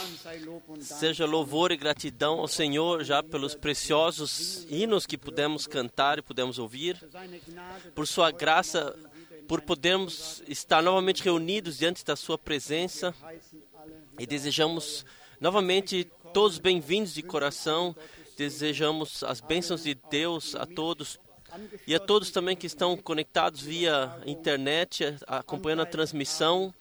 Seja louvor e gratidão ao Senhor já pelos preciosos hinos que pudemos cantar e pudemos ouvir, por sua graça, por podermos estar novamente reunidos diante da sua presença, e desejamos novamente todos bem-vindos de coração, desejamos as bênçãos de Deus a todos e a todos também que estão conectados via internet, acompanhando a transmissão,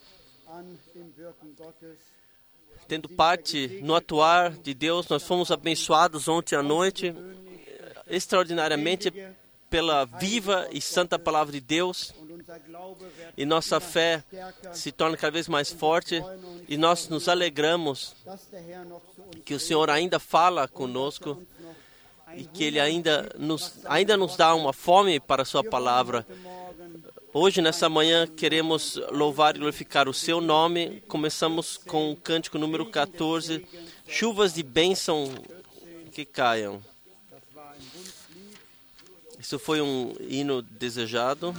tendo parte no atuar de Deus. Nós fomos abençoados ontem à noite, extraordinariamente, pela viva e santa palavra de Deus, e nossa fé se torna cada vez mais forte, e nós nos alegramos que o Senhor ainda fala conosco, e que Ele ainda nos dá uma fome para a sua palavra. Hoje, nessa manhã, queremos louvar e glorificar o seu nome. Começamos com o cântico número 14, Chuvas de Bênção que Caiam. Isso foi um hino desejado.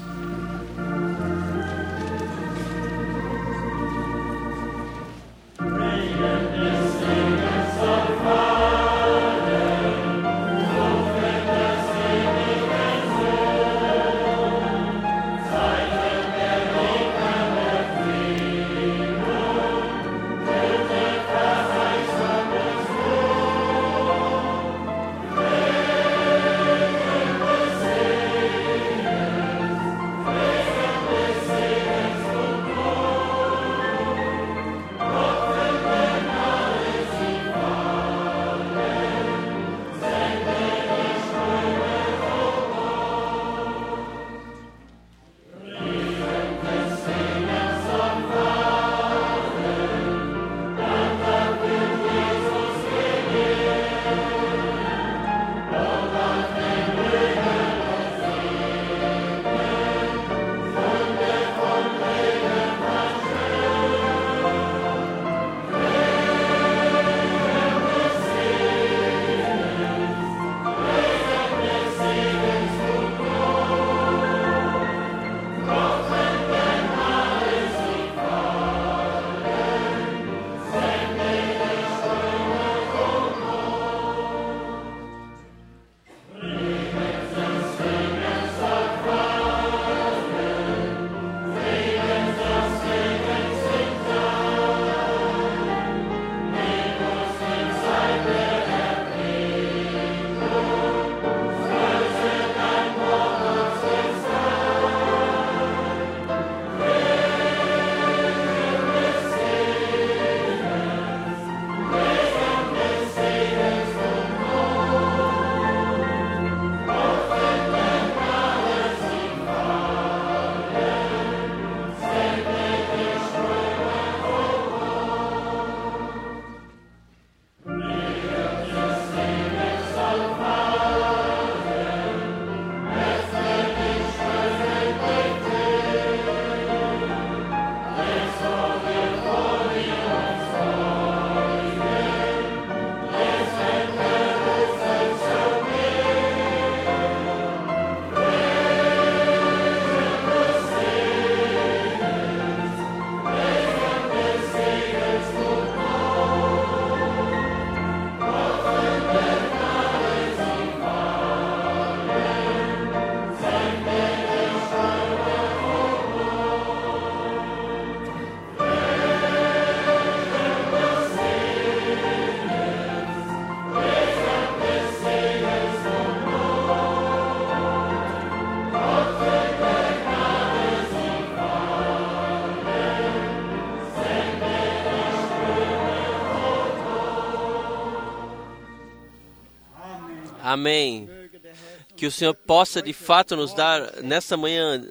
Amém. Que o Senhor possa de fato nos dar nessa manhã.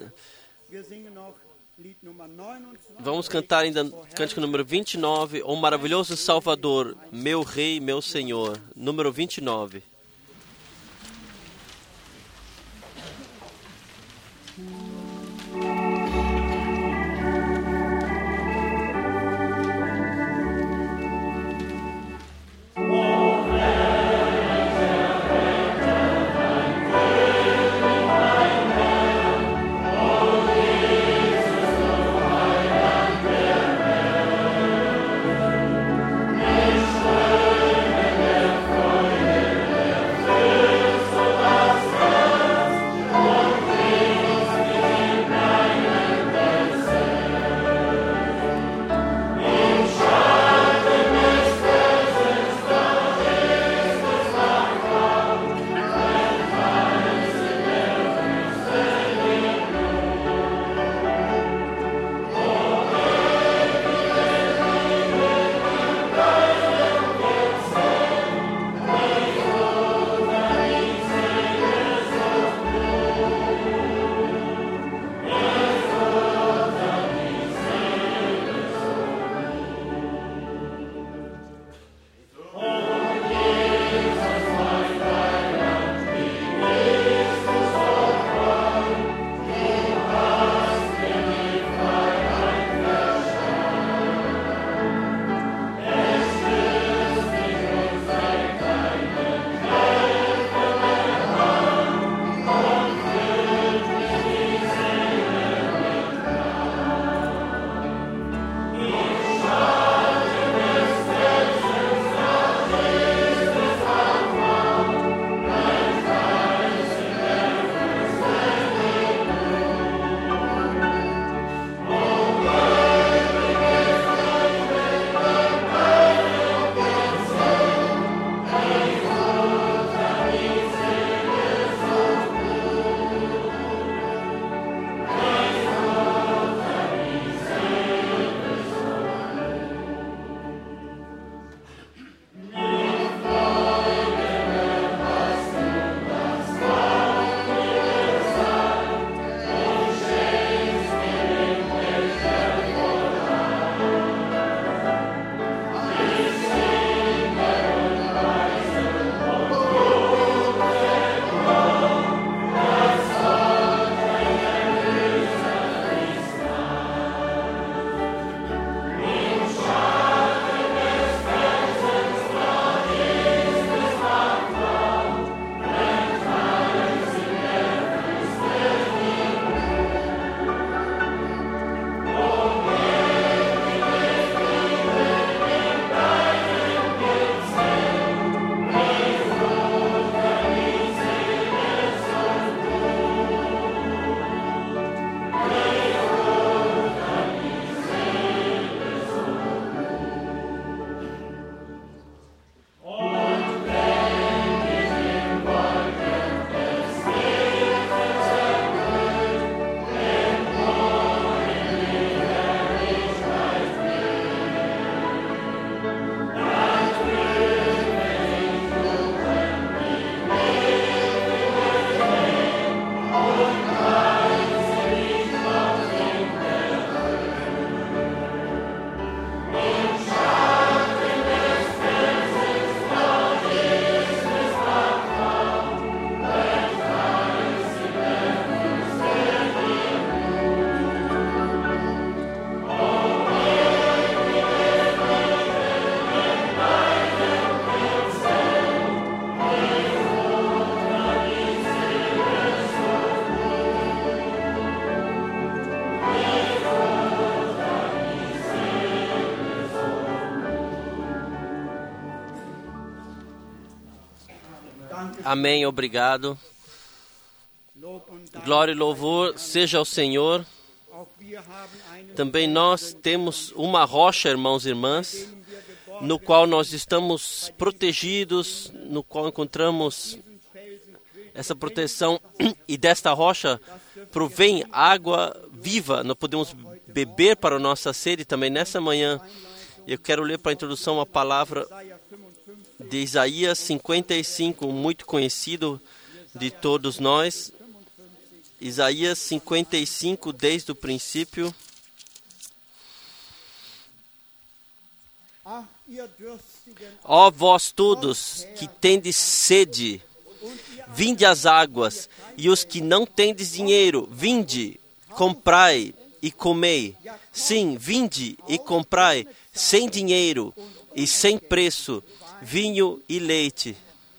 Vamos cantar ainda cântico número 29, O Maravilhoso Salvador, meu Rei, meu Senhor, número 29. Amen. Amém, obrigado. Glória e louvor seja ao Senhor. Também nós temos uma rocha, irmãos e irmãs, no qual nós estamos protegidos, no qual encontramos essa proteção, e desta rocha provém água viva. Nós podemos beber para a nossa sede também nessa manhã. Eu quero ler para a introdução a palavra de Isaías 55, muito conhecido de todos nós. Isaías 55, desde o princípio. Ó vós todos que tendes sede, vinde às águas, e os que não tendes dinheiro, vinde, comprai e comei. Sim, vinde e comprai, sem dinheiro e sem preço, vinho e leite.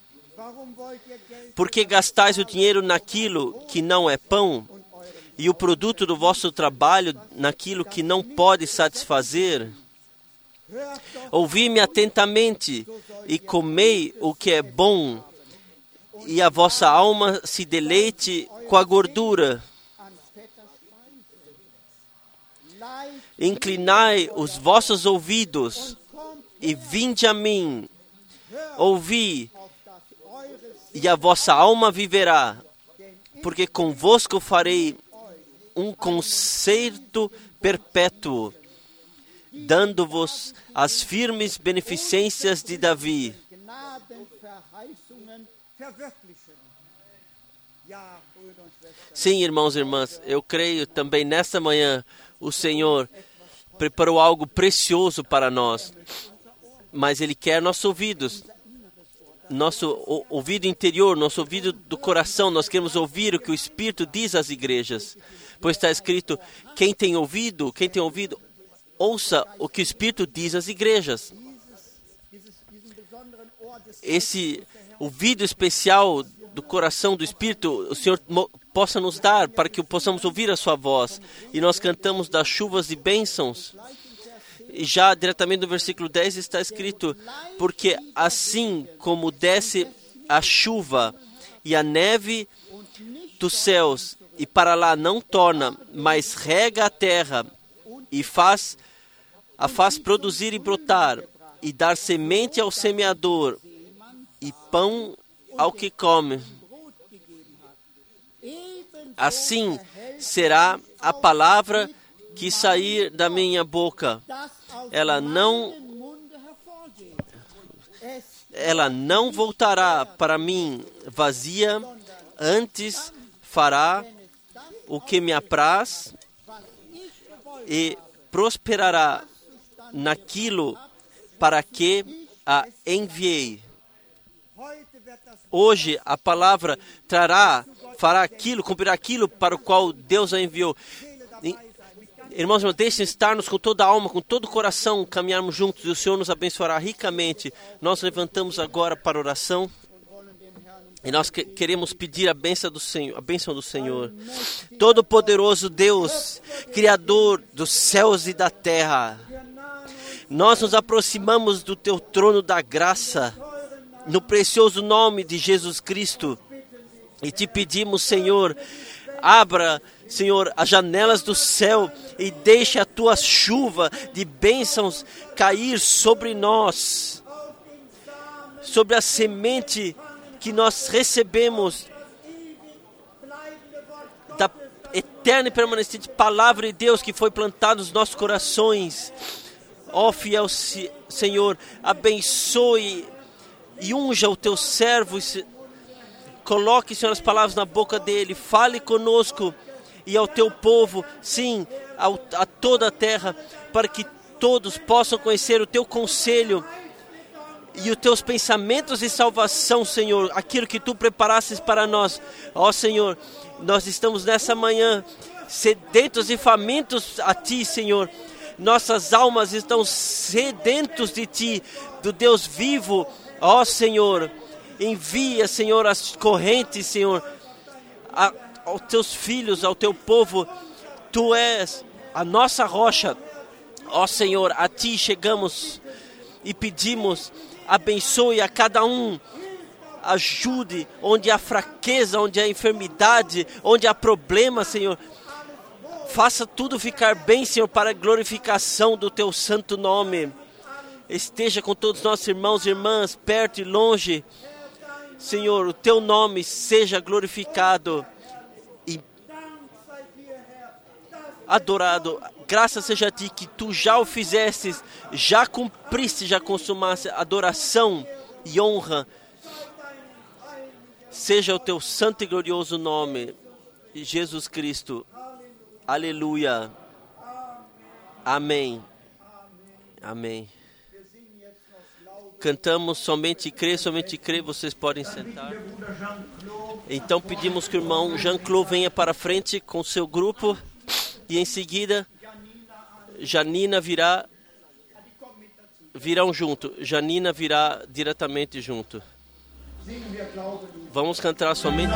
Porque gastais o dinheiro naquilo que não é pão, e o produto do vosso trabalho naquilo que não pode satisfazer? Ouvi-me atentamente e comei o que é bom, e a vossa alma se deleite com a gordura. Inclinai os vossos ouvidos e vinde a mim. Ouvi, e a vossa alma viverá, porque convosco farei um concerto perpétuo, dando-vos as firmes beneficências de Davi. Sim, irmãos e irmãs, eu creio também nessa manhã o Senhor preparou algo precioso para nós, mas Ele quer nossos ouvidos, nosso ouvido interior, nosso ouvido do coração. Nós queremos ouvir o que o Espírito diz às igrejas, pois está escrito: quem tem ouvido, ouça o que o Espírito diz às igrejas. Esse ouvido especial do coração do Espírito, o Senhor possa nos dar, para que possamos ouvir a sua voz. E nós cantamos das chuvas e bênçãos. E já diretamente no versículo 10 está escrito: porque assim como desce a chuva e a neve dos céus, e para lá não torna, mas rega a terra e a faz produzir e brotar, e dar semente ao semeador, e pão ao que come. Assim será a palavra que sair da minha boca. Ela não voltará para mim vazia, antes fará o que me apraz e prosperará naquilo para que a enviei. Hoje a palavra fará aquilo, cumprirá aquilo para o qual Deus a enviou. Irmãos, deixem estarmos com toda a alma, com todo o coração, caminharmos juntos, e o Senhor nos abençoará ricamente. Nós levantamos agora para a oração, e nós queremos pedir a bênção do Senhor. Todo-Poderoso Deus, Criador dos céus e da terra, nós nos aproximamos do Teu trono da graça, no precioso nome de Jesus Cristo, e te pedimos, Senhor, abra, Senhor, as janelas do céu e deixe a Tua chuva de bênçãos cair sobre nós, sobre a semente que nós recebemos da eterna e permanecente Palavra de Deus que foi plantada nos nossos corações. Ó fiel Senhor, abençoe e unja o Teu servo, coloque, Senhor, as palavras na boca dele, fale conosco e ao Teu povo, sim, a toda a terra, para que todos possam conhecer o Teu conselho e os Teus pensamentos de salvação, Senhor, aquilo que Tu preparastes para nós. Ó Senhor, nós estamos nessa manhã sedentos e famintos a Ti, Senhor. Nossas almas estão sedentos de Ti, do Deus vivo. Ó Senhor, envia, Senhor, as correntes, Senhor, aos Teus filhos, ao Teu povo. Tu és a nossa rocha. Ó Senhor, a Ti chegamos e pedimos: abençoe a cada um, ajude onde há fraqueza, onde há enfermidade, onde há problema, Senhor. Faça tudo ficar bem, Senhor, para a glorificação do Teu santo nome. Esteja com todos os nossos irmãos e irmãs, perto e longe. Senhor, o Teu nome seja glorificado e adorado. Graças seja a Ti que Tu já o fizestes, já cumpriste, já consumaste. Adoração e honra seja o Teu santo e glorioso nome, Jesus Cristo. Aleluia. Amém. Amém. Cantamos Somente Crê, vocês podem sentar. Então pedimos que o irmão Jean-Claude venha para a frente com seu grupo e em seguida Janina virão junto. Janina virá diretamente junto. Vamos cantar somente.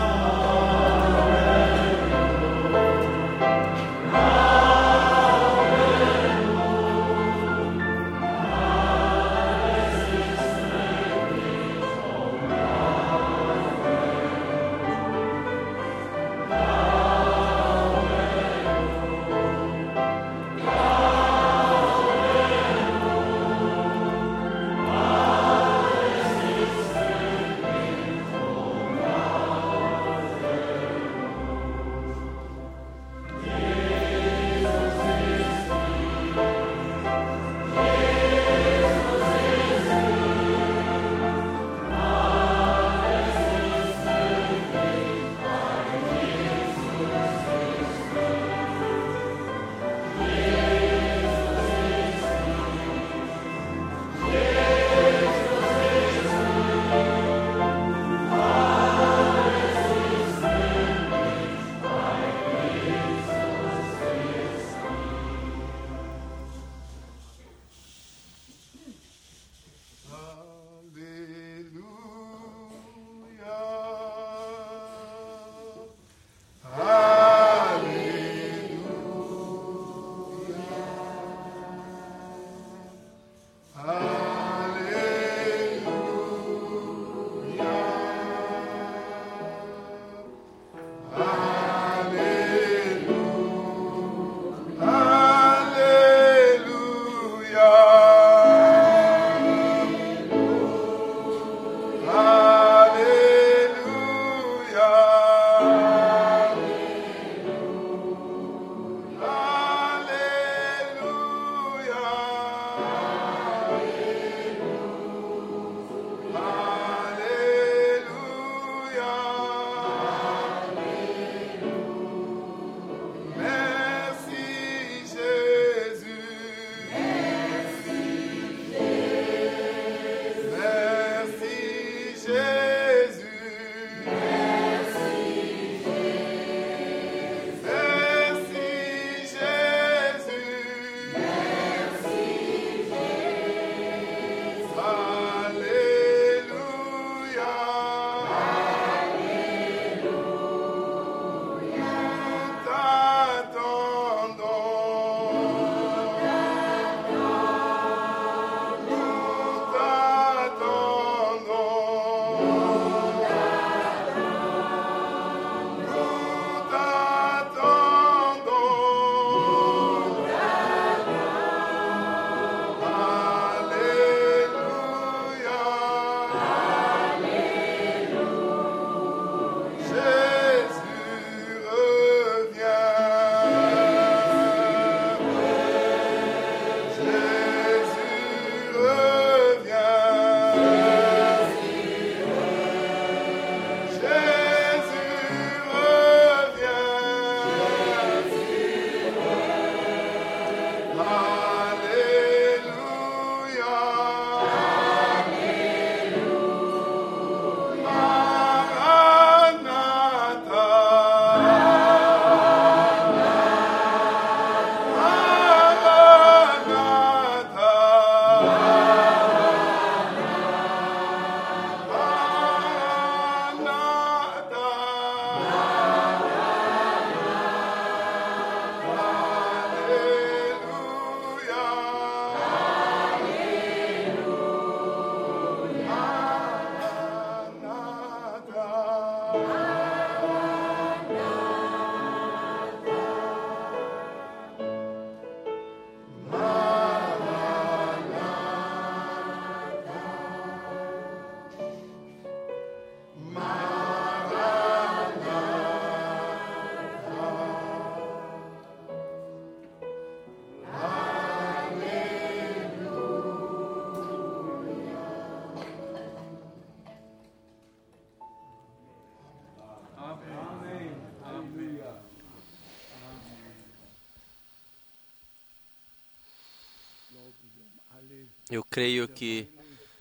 Eu creio que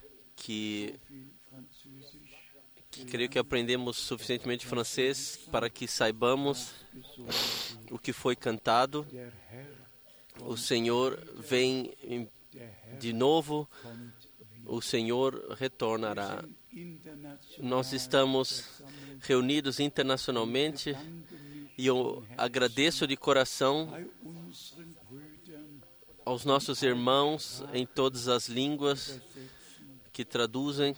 aprendemos suficientemente francês para que saibamos o que foi cantado. O Senhor vem de novo, o Senhor retornará. Nós estamos reunidos internacionalmente e eu agradeço de coração aos nossos irmãos em todas as línguas que traduzem.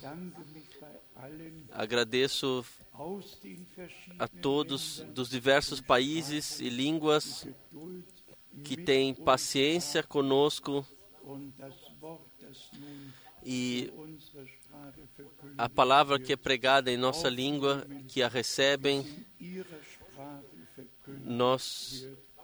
Agradeço a todos dos diversos países e línguas que têm paciência conosco e a palavra que é pregada em nossa língua, que a recebem, nós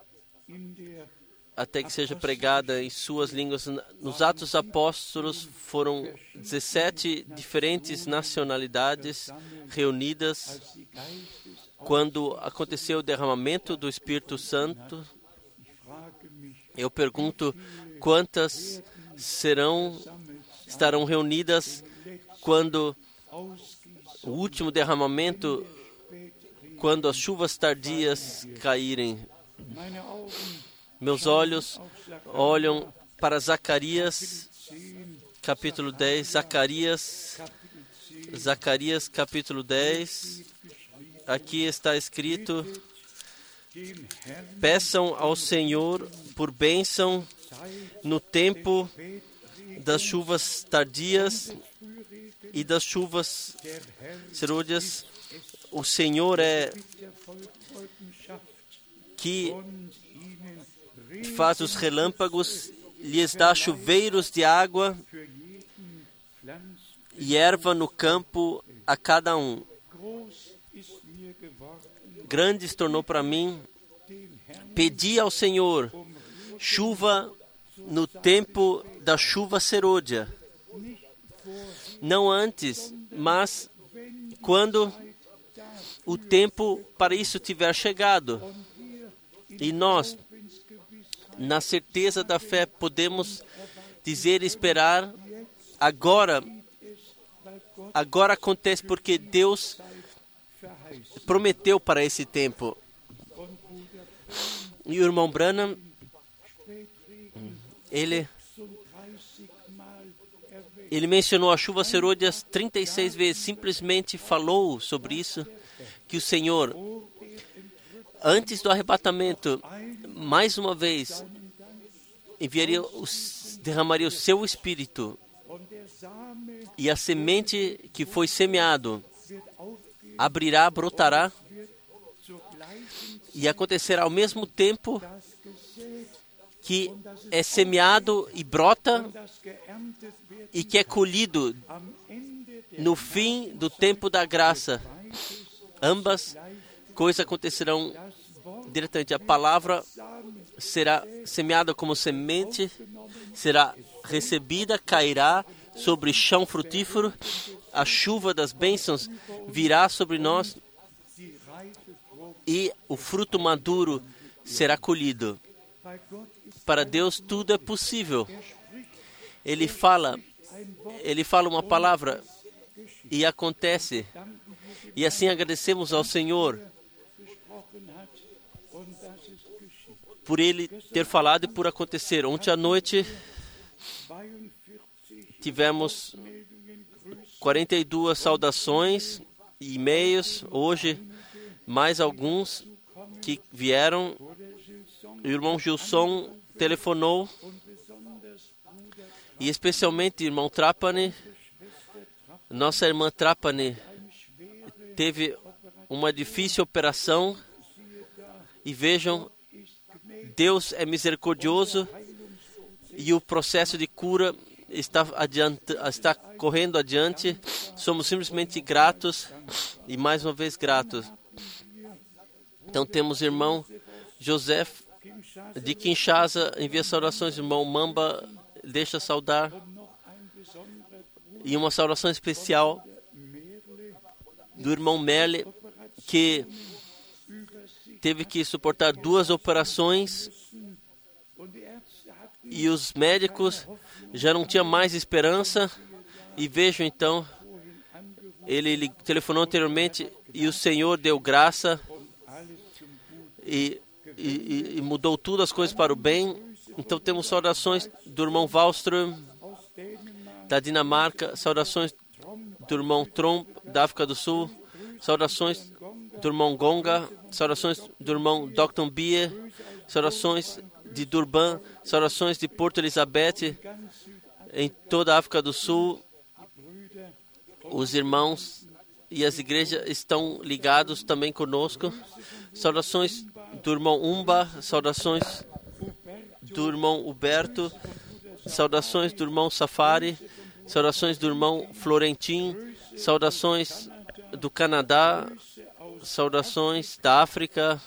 até que seja pregada em suas línguas. Nos Atos dos Apóstolos foram 17 diferentes nacionalidades reunidas quando aconteceu o derramamento do Espírito Santo. Eu pergunto quantas estarão reunidas quando o último derramamento, quando as chuvas tardias caírem. Meus olhos olham para Zacarias, capítulo 10. Zacarias, capítulo 10. Aqui está escrito: peçam ao Senhor por bênção no tempo das chuvas tardias e das chuvas serôdias. O Senhor é que faz os relâmpagos, lhes dá chuveiros de água e erva no campo a cada um. Grande se tornou para mim. Pedi ao Senhor chuva no tempo da chuva serôdia. Não antes, mas quando o tempo para isso tiver chegado. E nós, na certeza da fé, podemos dizer e esperar agora. Agora acontece porque Deus prometeu para esse tempo. E o irmão Branham, ele mencionou a chuva serôdia 36 vezes, simplesmente falou sobre isso, que o Senhor, antes do arrebatamento, mais uma vez, derramaria o seu Espírito, e a semente que foi semeado abrirá, brotará, e acontecerá ao mesmo tempo que é semeado e brota e que é colhido no fim do tempo da graça. Ambas coisas acontecerão diretamente. A palavra será semeada como semente, será recebida, cairá sobre chão frutífero, a chuva das bênçãos virá sobre nós e o fruto maduro será colhido. Para Deus tudo é possível. Ele fala uma palavra e acontece. E assim agradecemos ao Senhor por Ele ter falado e por acontecer. Ontem à noite tivemos 42 saudações e e-mails. Hoje, mais alguns que vieram. O irmão Gilson telefonou, e especialmente o irmão Trapani. Nossa irmã Trapani teve uma difícil operação, e vejam, Deus é misericordioso e o processo de cura está correndo adiante. Somos simplesmente gratos e mais uma vez gratos. Então temos o irmão José de Kinshasa, envia saudações, irmão Mamba deixa saudar, e uma saudação especial do irmão Merle, que teve que suportar 2 operações, e os médicos já não tinha mais esperança, e vejo então, ele telefonou anteriormente e o Senhor deu graça e mudou tudo as coisas para o bem. Então temos saudações do irmão Wallström, da Dinamarca, saudações do irmão Trump, da África do Sul, saudações do irmão Gonga, saudações do irmão Dr. Bie, saudações de Durban, saudações de Porto Elizabeth, em toda a África do Sul. Os irmãos e as igrejas estão ligados também conosco. Saudações do irmão Umba, saudações do irmão Huberto, saudações do irmão Safari, saudações do irmão Florentin, saudações do Canadá, saudações da África.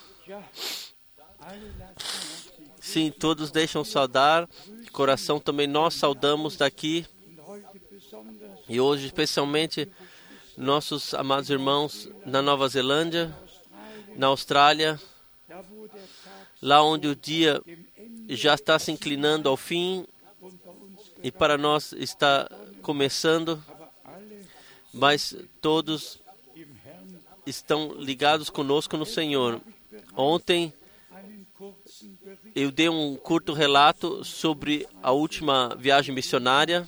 Sim, todos deixam saudar. De coração também nós saudamos daqui. E hoje, especialmente, nossos amados irmãos na Nova Zelândia, na Austrália, lá onde o dia já está se inclinando ao fim e para nós está começando, mas todos estão ligados conosco no Senhor. Ontem eu dei um curto relato sobre a última viagem missionária.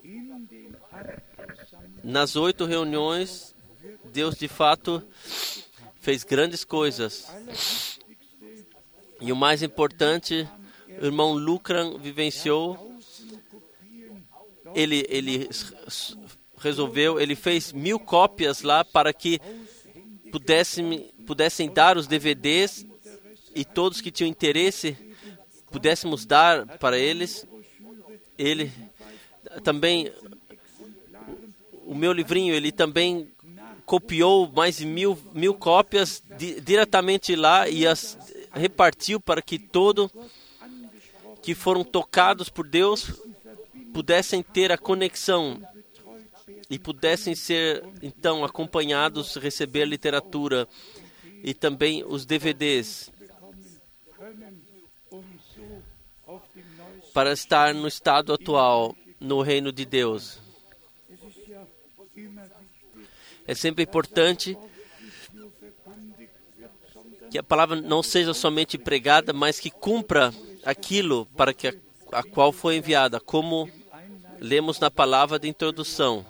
Nas 8 reuniões, Deus de fato fez grandes coisas. E o mais importante, o irmão Lucran vivenciou. Ele resolveu, ele fez 1000 cópias lá para que pudessem dar os DVDs e todos que tinham interesse pudéssemos dar para eles. Ele também, o meu livrinho, ele também copiou mais de 1000 cópias diretamente lá e as repartiu para que todos que foram tocados por Deus pudessem ter a conexão e pudessem ser, então, acompanhados, receber literatura e também os DVDs para estar no estado atual, no reino de Deus. É sempre importante que a palavra não seja somente pregada, mas que cumpra aquilo para que a qual foi enviada, como lemos na palavra de introdução.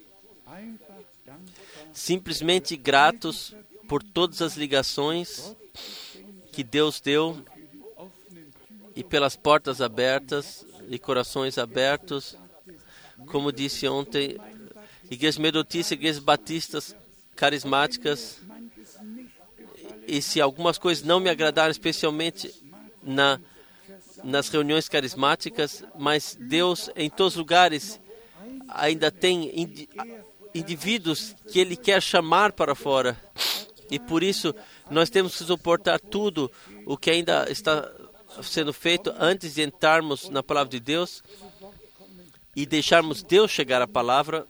Simplesmente gratos por todas as ligações que Deus deu e pelas portas abertas e corações abertos. Como disse ontem, igrejas metodistas, igrejas batistas, carismáticas. E se algumas coisas não me agradaram, especialmente nas reuniões carismáticas, mas Deus em todos os lugares ainda tem indivíduos que Ele quer chamar para fora. E por isso nós temos que suportar tudo o que ainda está sendo feito antes de entrarmos na palavra de Deus e deixarmos Deus chegar à palavra.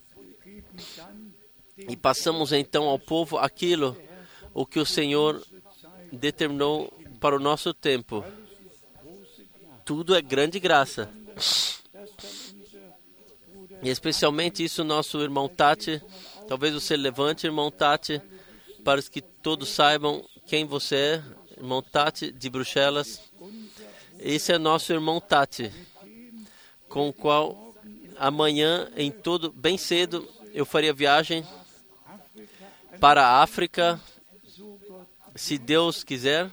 E passamos então ao povo aquilo o que o Senhor determinou para o nosso tempo. Tudo é grande graça. E especialmente isso nosso irmão Tati. Talvez você levante, irmão Tati, para que todos saibam quem você é. Irmão Tati de Bruxelas. Esse é nosso irmão Tati, com o qual amanhã, bem cedo, eu faria viagem para a África, se Deus quiser.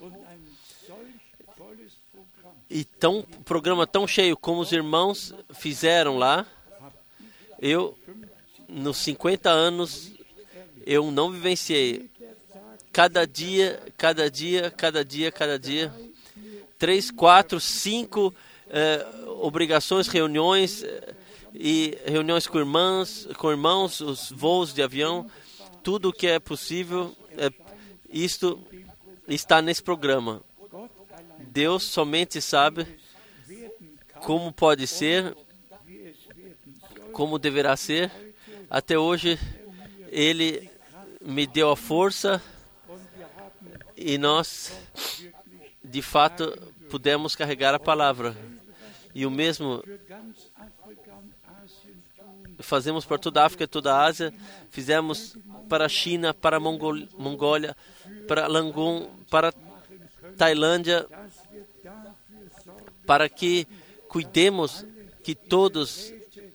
E programa tão cheio como os irmãos fizeram lá. Eu, nos 50 anos, eu não vivenciei. Cada dia, 3, 4, 5 obrigações, reuniões e reuniões com irmãos, os voos de avião, tudo o que é possível, isto está nesse programa. Deus somente sabe como pode ser, como deverá ser. Até hoje, Ele me deu a força e nós, de fato, pudemos carregar a palavra. E o mesmo fazemos para toda a África e toda a Ásia, fizemos para a China, para a Mongólia, para Yangon, para a Tailândia, para que cuidemos que todos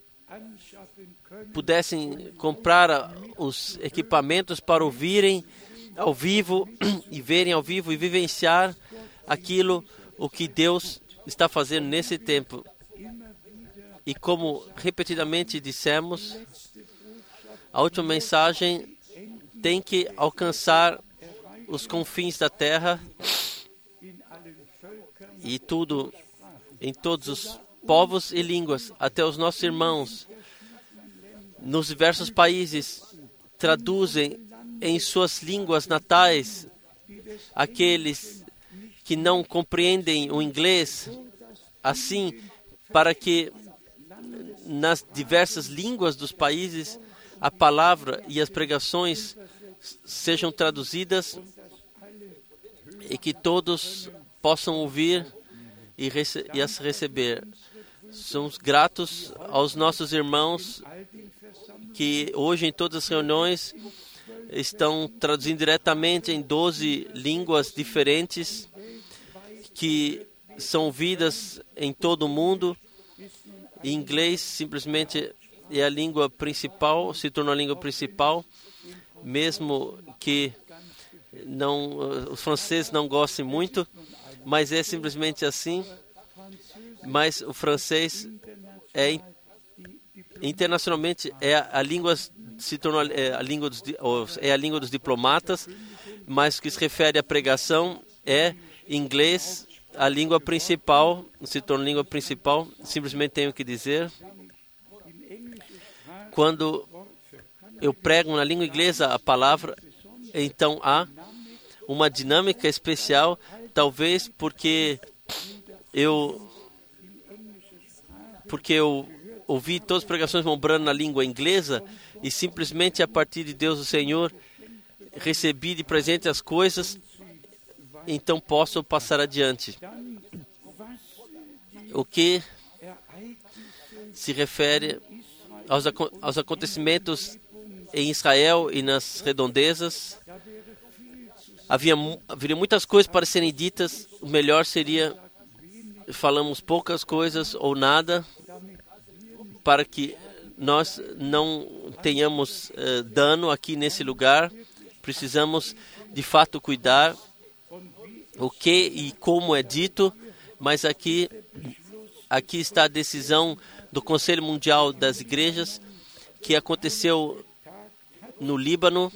pudessem comprar os equipamentos para ouvirem ao vivo e verem ao vivo e vivenciar aquilo o que Deus está fazendo nesse tempo. E como repetidamente dissemos, a última mensagem tem que alcançar os confins da terra e tudo, em todos os povos e línguas, até os nossos irmãos nos diversos países traduzem em suas línguas natais aqueles que não compreendem o inglês, assim, para que nas diversas línguas dos países a palavra e as pregações sejam traduzidas e que todos possam ouvir e as receber. Somos gratos aos nossos irmãos que hoje em todas as reuniões estão traduzindo diretamente em 12 línguas diferentes que são ouvidas em todo o mundo. E inglês simplesmente é a língua principal, se tornou a língua principal, mesmo que os franceses não gostem muito, mas é simplesmente assim. Mas o francês internacionalmente é a língua a língua dos diplomatas, mas o que se refere à pregação é inglês, a língua principal, se torna a língua principal. Simplesmente tenho que dizer, quando eu prego na língua inglesa a palavra, então há uma dinâmica especial, talvez porque eu ouvi todas as pregações Mombrano na língua inglesa e simplesmente a partir de Deus o Senhor recebi de presente as coisas, então posso passar adiante. O que se refere aos acontecimentos em Israel e nas redondezas, haveria muitas coisas para serem ditas, o melhor seria falamos poucas coisas ou nada, para que nós não tenhamos dano aqui nesse lugar. Precisamos de fato cuidar o que e como é dito, mas aqui está a decisão do Conselho Mundial das Igrejas que aconteceu no Líbano,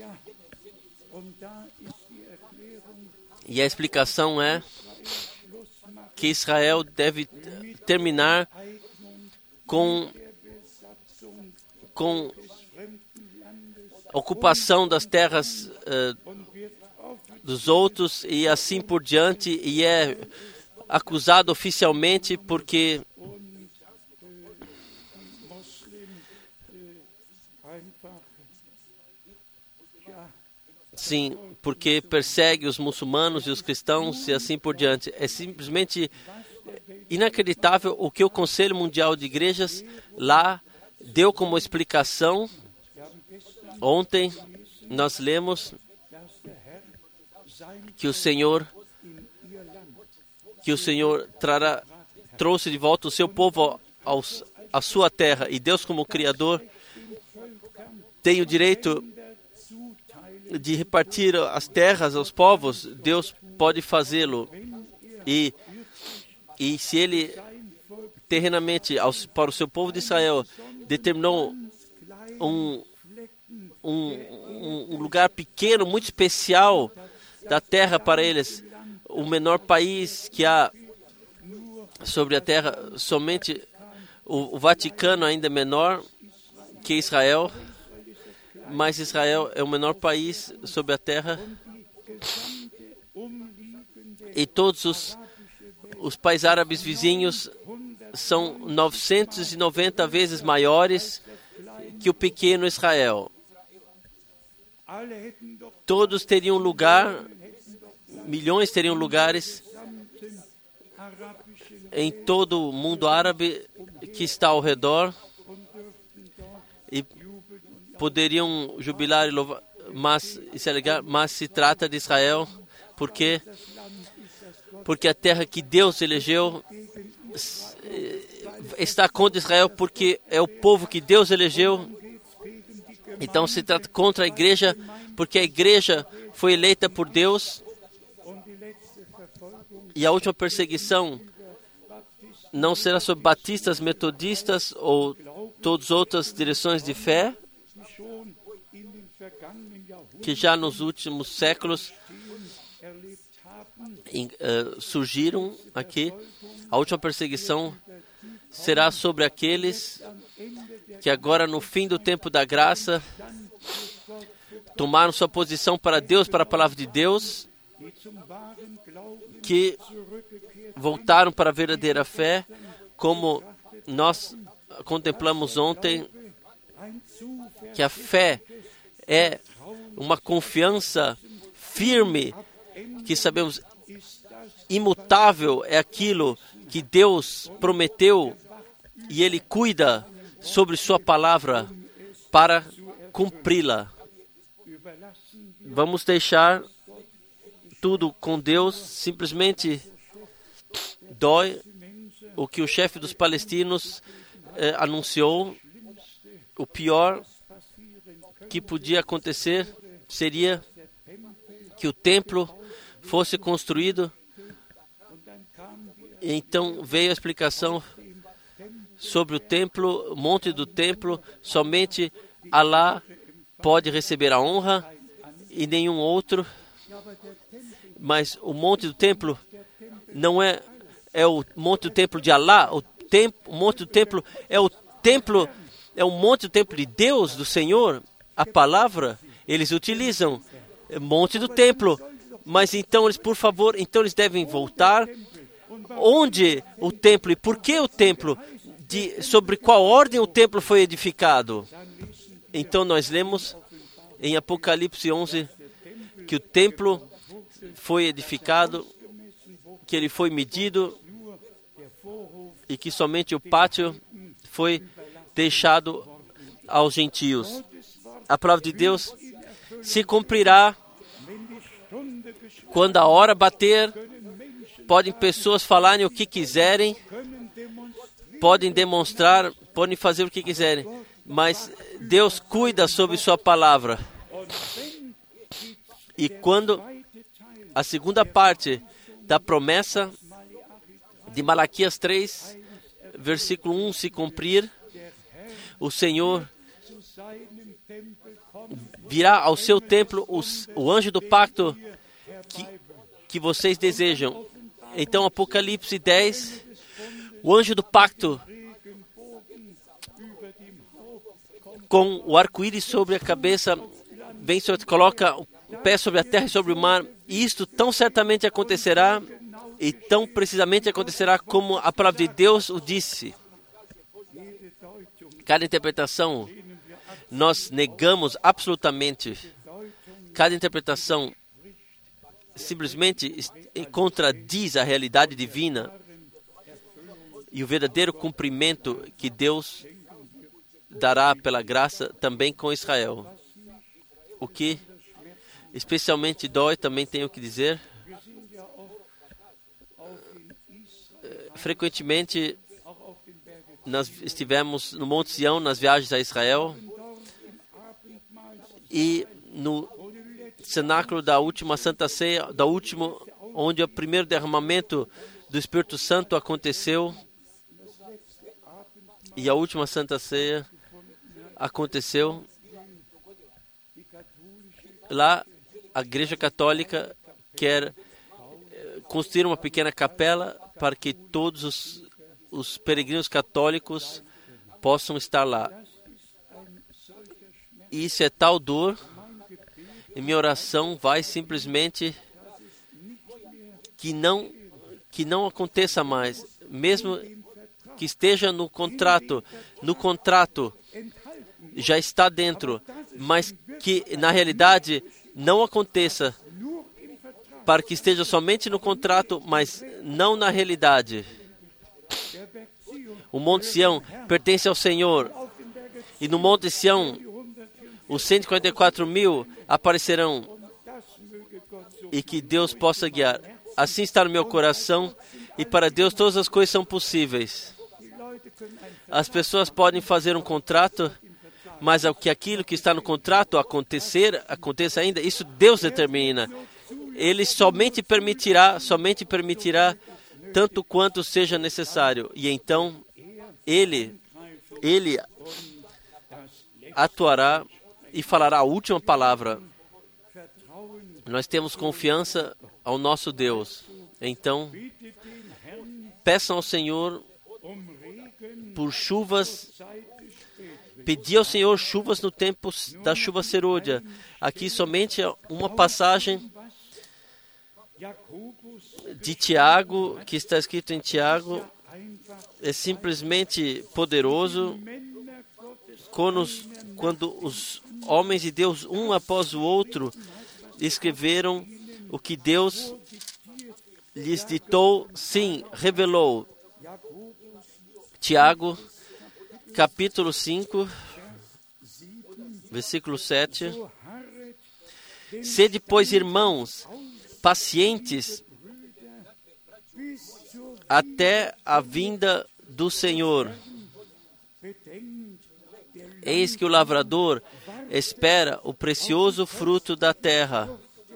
e a explicação é que Israel deve terminar com a ocupação das terras dos outros e assim por diante, e é acusado oficialmente porque porque persegue os muçulmanos e os cristãos e assim por diante. É simplesmente inacreditável o que o Conselho Mundial de Igrejas lá deu como explicação. Ontem nós lemos que o Senhor trouxe de volta o seu povo à sua terra, e Deus, como Criador, tem o direito de repartir as terras aos povos. Deus pode fazê-lo, e se Ele terrenamente para o seu povo de Israel determinou um lugar pequeno, muito especial da terra para eles, o menor país que há sobre a terra, somente o Vaticano ainda é menor que Israel, mas Israel é o menor país sobre a terra, e todos os países árabes vizinhos são 990 vezes maiores que o pequeno Israel. Todos teriam lugar, milhões teriam lugares em todo o mundo árabe que está ao redor, e poderiam jubilar e louvar, mas isso é legal, mas se trata de Israel, porque a terra que Deus elegeu está contra Israel, porque é o povo que Deus elegeu. Então se trata contra a igreja, porque a igreja foi eleita por Deus. E a última perseguição não será sobre batistas, metodistas ou todas outras direções de fé, que já nos últimos séculos surgiram aqui. A última perseguição será sobre aqueles que agora, no fim do tempo da graça, tomaram sua posição para Deus, para a palavra de Deus, que voltaram para a verdadeira fé, como nós contemplamos ontem, que a fé é uma confiança firme, que sabemos imutável é aquilo que Deus prometeu e Ele cuida sobre sua palavra para cumpri-la. Vamos deixar tudo com Deus. Simplesmente dói o que o chefe dos palestinos anunciou. O pior que podia acontecer seria que o templo fosse construído. Então veio a explicação sobre o templo, o monte do templo. Somente Alá pode receber a honra e nenhum outro. Mas o monte do templo não é o monte do templo de Alá. O monte do templo é o monte do templo de Deus, do Senhor. A palavra eles utilizam monte do templo, mas então eles, por favor, então eles devem voltar. Onde o templo e por que o templo? Sobre qual ordem o templo foi edificado? Então nós lemos em Apocalipse 11 que o templo foi edificado, que ele foi medido e que somente o pátio foi deixado aos gentios. A palavra de Deus se cumprirá quando a hora bater. Podem pessoas falarem o que quiserem, podem demonstrar, podem fazer o que quiserem, mas Deus cuida sobre sua palavra. E quando a segunda parte da promessa de Malaquias 3, versículo 1 se cumprir, o Senhor virá ao seu templo o anjo do pacto que vocês desejam. Então, Apocalipse 10, o anjo do pacto com o arco-íris sobre a cabeça, coloca o pé sobre a terra e sobre o mar. E isto tão certamente acontecerá, e tão precisamente acontecerá como a palavra de Deus o disse. Cada interpretação, nós negamos absolutamente. Cada interpretação simplesmente contradiz a realidade divina e o verdadeiro cumprimento que Deus dará pela graça também com Israel. O que especialmente dói, também tenho que dizer, frequentemente nós estivemos no Monte Sião nas viagens a Israel e no cenáculo da última Santa Ceia, onde o primeiro derramamento do Espírito Santo aconteceu, e a última Santa Ceia aconteceu. Lá, a Igreja Católica quer construir uma pequena capela para que todos os peregrinos católicos possam estar lá. E isso é tal dor. E minha oração vai simplesmente que não aconteça mais, mesmo que esteja no contrato já está dentro, mas que na realidade não aconteça, para que esteja somente no contrato, mas não na realidade. O Monte Sião pertence ao Senhor, E no Monte Sião, os 144 mil aparecerão e que Deus possa guiar. Assim está no meu coração e para Deus todas as coisas são possíveis. As pessoas podem fazer um contrato, mas aquilo que está no contrato aconteça ainda, isso Deus determina. Ele somente permitirá tanto quanto seja necessário. E então, Ele atuará e falará a última palavra. Nós temos confiança ao nosso Deus. Então, peçam ao Senhor por chuvas. Pedi ao Senhor chuvas no tempo da chuva serôdia. Aqui somente uma passagem de Tiago, que está escrito em Tiago, é simplesmente poderoso. Quando os homens de Deus, um após o outro, escreveram o que Deus lhes ditou, sim, revelou. Tiago, capítulo 5, versículo 7. Sede, pois, irmãos, pacientes até a vinda do Senhor. Eis que o lavrador espera o precioso fruto da terra,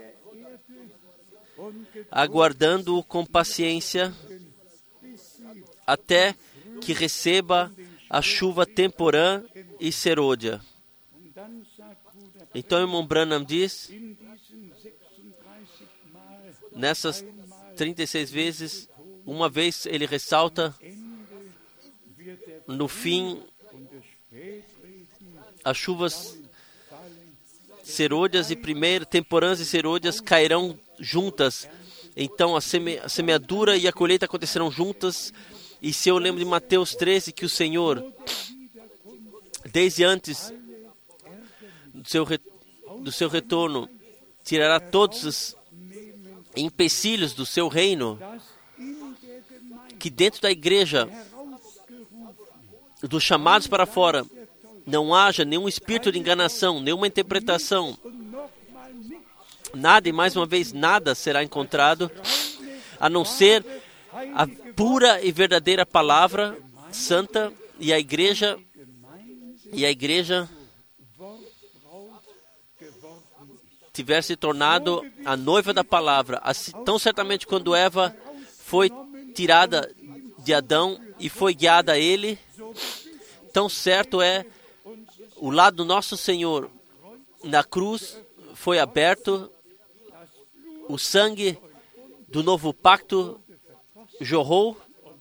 aguardando-o com paciência, até que receba a chuva temporã e serôdia. Então, o irmão Branham diz, nessas 36 vezes, uma vez ele ressalta, no fim, as chuvas serôdias e temporãs e serôdias cairão juntas. Então a semeadura e a colheita acontecerão juntas. E se eu lembro de Mateus 13, que o Senhor, desde antes do seu retorno, tirará todos os empecilhos do seu reino, que dentro da igreja, dos chamados para fora, não haja nenhum espírito de enganação, nenhuma interpretação. Nada, e mais uma vez, nada será encontrado, a não ser a pura e verdadeira palavra santa, e a igreja tiver se tornado a noiva da palavra. Assim, tão certamente quando Eva foi tirada de Adão e foi guiada a ele, tão certo é o lado do nosso Senhor na cruz foi aberto, o sangue do novo pacto jorrou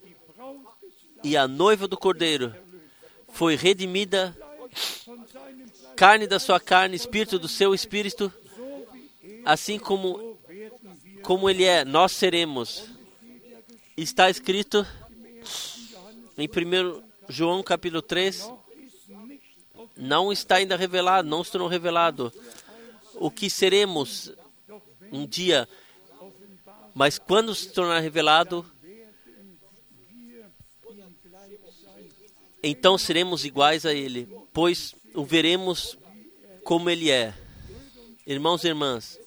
e a noiva do Cordeiro foi redimida, carne da sua carne, espírito do seu espírito, assim como ele é, nós seremos. Está escrito em 1 João capítulo 3, não está ainda revelado, não se tornou revelado o que seremos um dia, mas quando se tornar revelado, então seremos iguais a Ele, pois o veremos como Ele é. Irmãos e irmãs,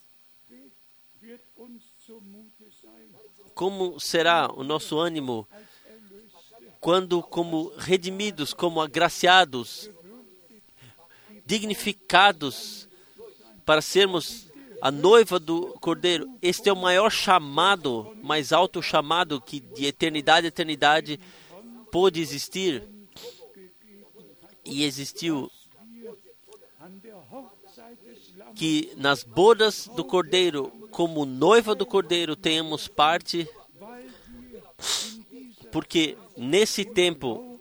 como será o nosso ânimo quando, como redimidos, como agraciados, dignificados para sermos a noiva do Cordeiro? Este é o maior chamado, mais alto chamado que de eternidade a eternidade pôde existir e existiu, que nas bodas do Cordeiro, como noiva do Cordeiro, tenhamos parte, porque nesse tempo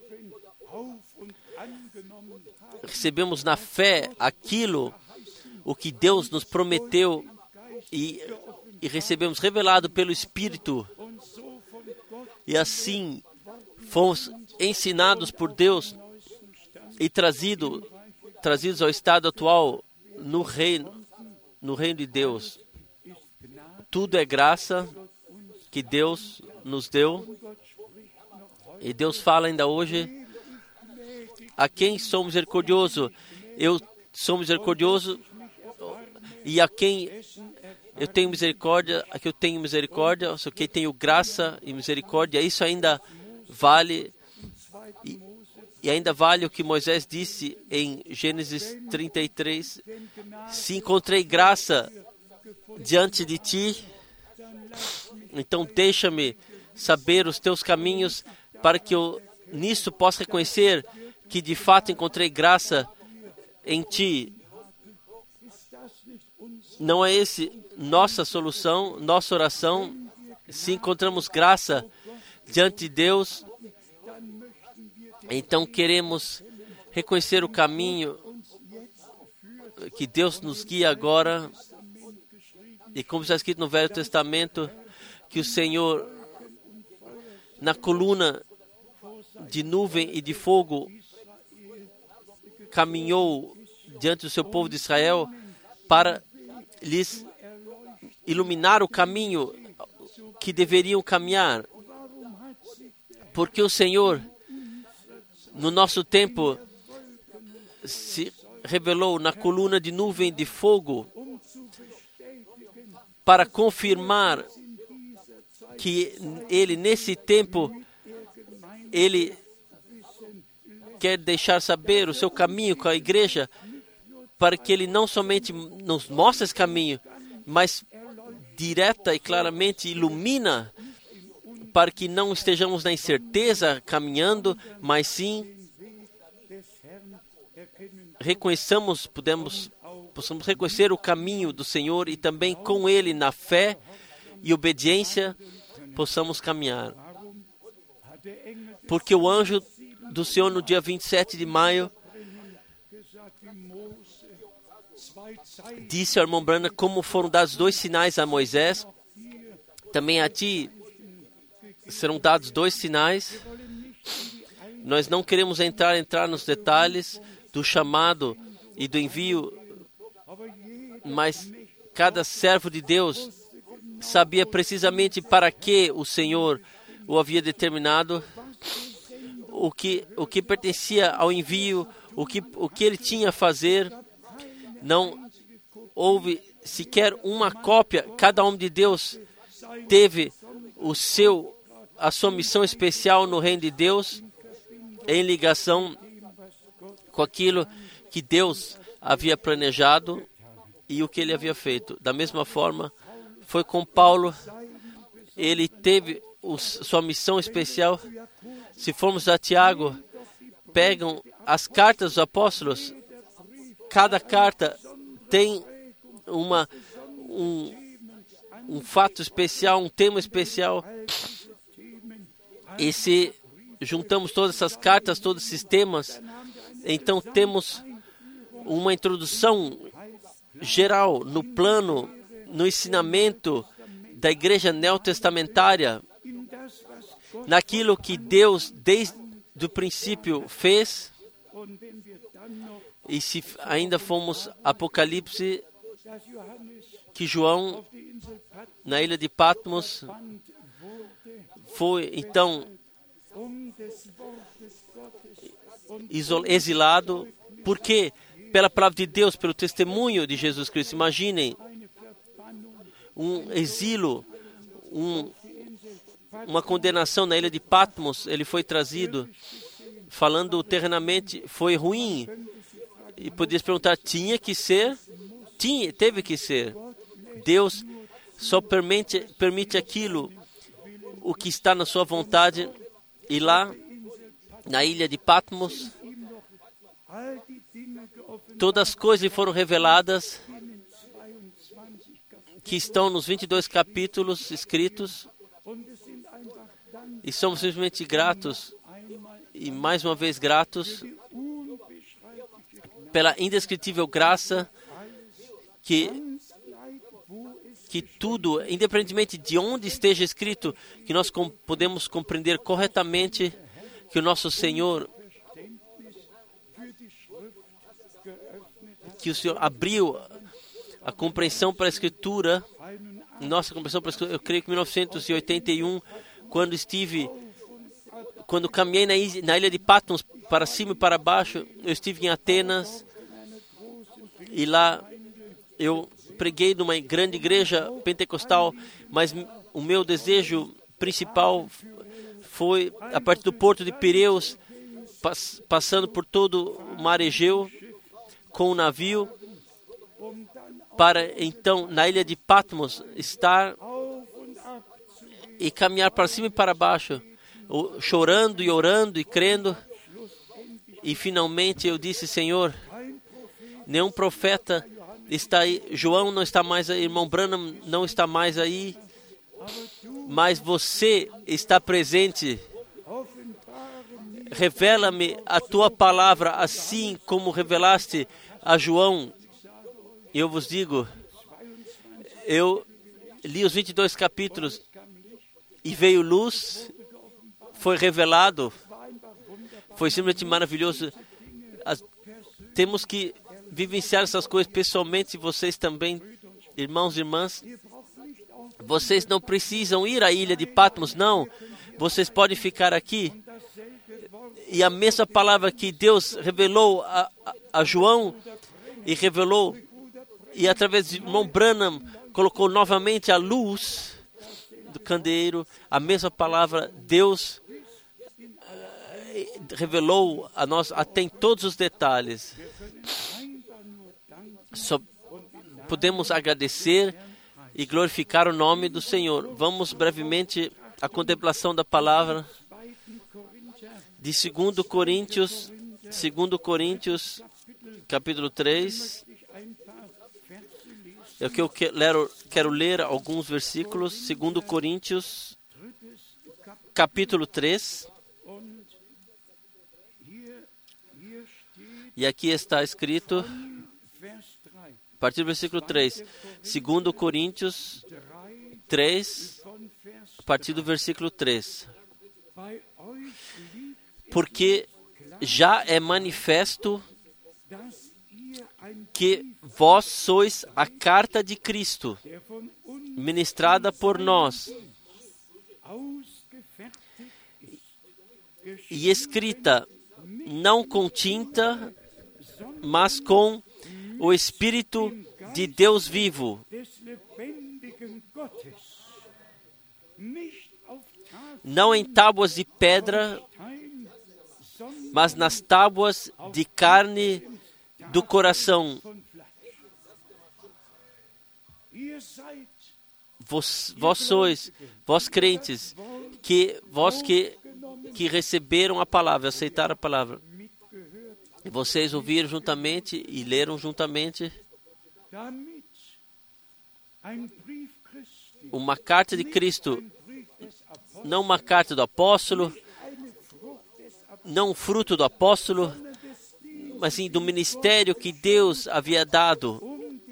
recebemos na fé o que Deus nos prometeu e recebemos revelado pelo Espírito, e assim fomos ensinados por Deus e trazidos ao estado atual no reino de Deus. Tudo é graça que Deus nos deu, e Deus fala ainda hoje a quem sou misericordioso, eu sou misericordioso, e a quem eu tenho misericórdia, a quem eu tenho misericórdia, só que tenho graça e misericórdia, isso ainda vale, e ainda vale o que Moisés disse em Gênesis 33, se encontrei graça diante de ti, então deixa-me saber os teus caminhos, para que eu nisso possa reconhecer que de fato encontrei graça em ti. Não é esse nossa solução, nossa oração? Se encontramos graça diante de Deus, então queremos reconhecer o caminho que Deus nos guia agora. E como está escrito no Velho Testamento, que o Senhor, na coluna de nuvem e de fogo, caminhou diante do seu povo de Israel para lhes iluminar o caminho que deveriam caminhar. Porque o Senhor, no nosso tempo, se revelou na coluna de nuvem de fogo para confirmar que Ele, nesse tempo, Ele quer deixar saber o seu caminho com a igreja, para que Ele não somente nos mostre esse caminho, mas direta e claramente ilumina, para que não estejamos na incerteza caminhando, mas sim possamos reconhecer o caminho do Senhor e também com Ele, na fé e obediência, possamos caminhar. Porque o anjo do Senhor, no dia 27 de maio, disse ao irmão Branham como foram dados 2 sinais a Moisés, também a ti serão dados 2 sinais. Nós não queremos entrar nos detalhes do chamado e do envio, mas cada servo de Deus sabia precisamente para que o Senhor o havia determinado, o que pertencia ao envio, o que ele tinha a fazer. Não houve sequer uma cópia. Cada homem de Deus teve a sua missão especial no reino de Deus, em ligação com aquilo que Deus havia planejado e o que ele havia feito. Da mesma forma, foi com Paulo. Ele teve sua missão especial. Se formos a Tiago, pegam as cartas dos apóstolos. Cada carta tem um fato especial, um tema especial. E se juntamos todas essas cartas, todos esses temas, então temos uma introdução geral no plano, no ensinamento da igreja neotestamentária, naquilo que Deus desde o princípio fez. E se ainda fomos Apocalipse, que João, na ilha de Patmos, foi então exilado. Por quê? Pela palavra de Deus, pelo testemunho de Jesus Cristo. Imaginem um exílio, uma condenação na ilha de Patmos. Ele foi trazido, falando terrenamente, foi ruim. E podia se perguntar, tinha que ser? Teve que ser. Deus só permite aquilo, o que está na sua vontade. E lá, na ilha de Patmos, todas as coisas lhe foram reveladas, que estão nos 22 capítulos escritos. E somos simplesmente gratos, e mais uma vez gratos, pela indescritível graça que tudo, independentemente de onde esteja escrito, que nós podemos compreender corretamente que o nosso Senhor, que o Senhor abriu a compreensão para a Escritura, nossa compreensão para a Escritura. Eu creio que em 1981, quando caminhei na ilha de Patmos para cima e para baixo. Eu estive em Atenas e lá eu preguei numa grande igreja pentecostal, mas o meu desejo principal foi a partir do porto de Pireus, passando por todo o mar Egeu com um navio, para então na ilha de Patmos estar e caminhar para cima e para baixo, chorando e orando e crendo. E finalmente eu disse: Senhor, nenhum profeta está aí, João não está mais aí, irmão Branham não está mais aí, mas você está presente. Revela-me a tua palavra, assim como revelaste a João. Eu vos digo, eu li os 22 capítulos e veio luz, foi revelado, foi simplesmente maravilhoso. Temos que vivenciar essas coisas pessoalmente. Vocês também, irmãos e irmãs, vocês não precisam ir à ilha de Patmos, não. Vocês podem ficar aqui. E a mesma palavra que Deus revelou a João e revelou, e através de irmão Branham colocou novamente a luz do candeeiro, a mesma palavra Deus revelou a nós até em todos os detalhes. Só podemos agradecer e glorificar o nome do Senhor. Vamos brevemente à contemplação da palavra de 2 Coríntios, capítulo 3. É o que eu quero ler alguns versículos. 2 Coríntios, capítulo 3. E aqui está escrito, a partir do versículo 3, 2 Coríntios 3, a partir do versículo 3. Porque já é manifesto que vós sois a carta de Cristo, ministrada por nós, e escrita não com tinta, mas com o Espírito de Deus vivo, não em tábuas de pedra, mas nas tábuas de carne do coração. Vós sois, vós crentes, vós que receberam a palavra, aceitaram a palavra. Vocês ouviram juntamente e leram juntamente uma carta de Cristo, não uma carta do apóstolo, não fruto do apóstolo, mas sim do ministério que Deus havia dado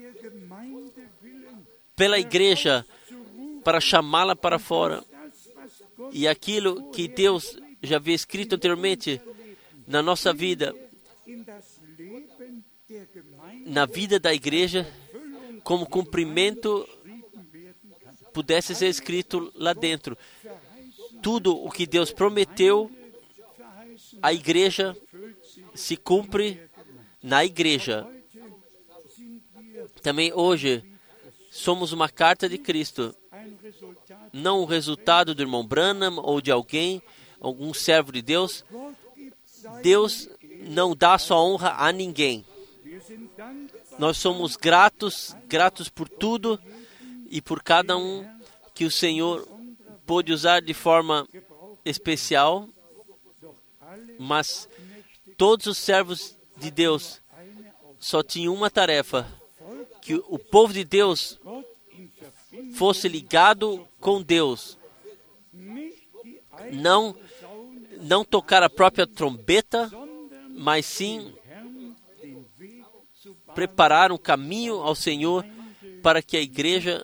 pela igreja para chamá-la para fora. E aquilo que Deus já havia escrito anteriormente na nossa vida, na vida da igreja, como cumprimento, pudesse ser escrito lá dentro. Tudo o que Deus prometeu, a igreja se cumpre na igreja. Também hoje somos uma carta de Cristo, não o resultado do irmão Branham ou de algum servo de Deus. Deus não dá sua honra a ninguém. Nós somos gratos por tudo e por cada um que o Senhor pôde usar de forma especial, mas todos os servos de Deus só tinham uma tarefa: que o povo de Deus fosse ligado com Deus. Não tocar a própria trombeta, mas sim preparar um caminho ao Senhor para que a igreja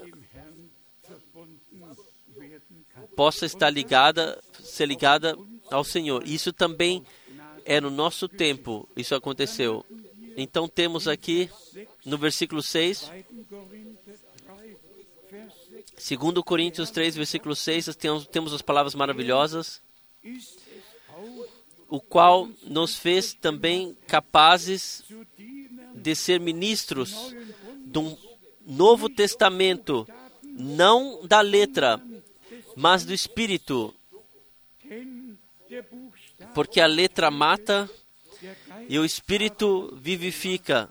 possa ser ligada ao Senhor. Isso também é no nosso tempo, isso aconteceu. Então temos aqui no versículo 6, 2 Coríntios 3, versículo 6, temos as palavras maravilhosas. o qual nos fez também capazes de ser ministros de um Novo Testamento, não da letra, mas do Espírito. Porque a letra mata e o Espírito vivifica.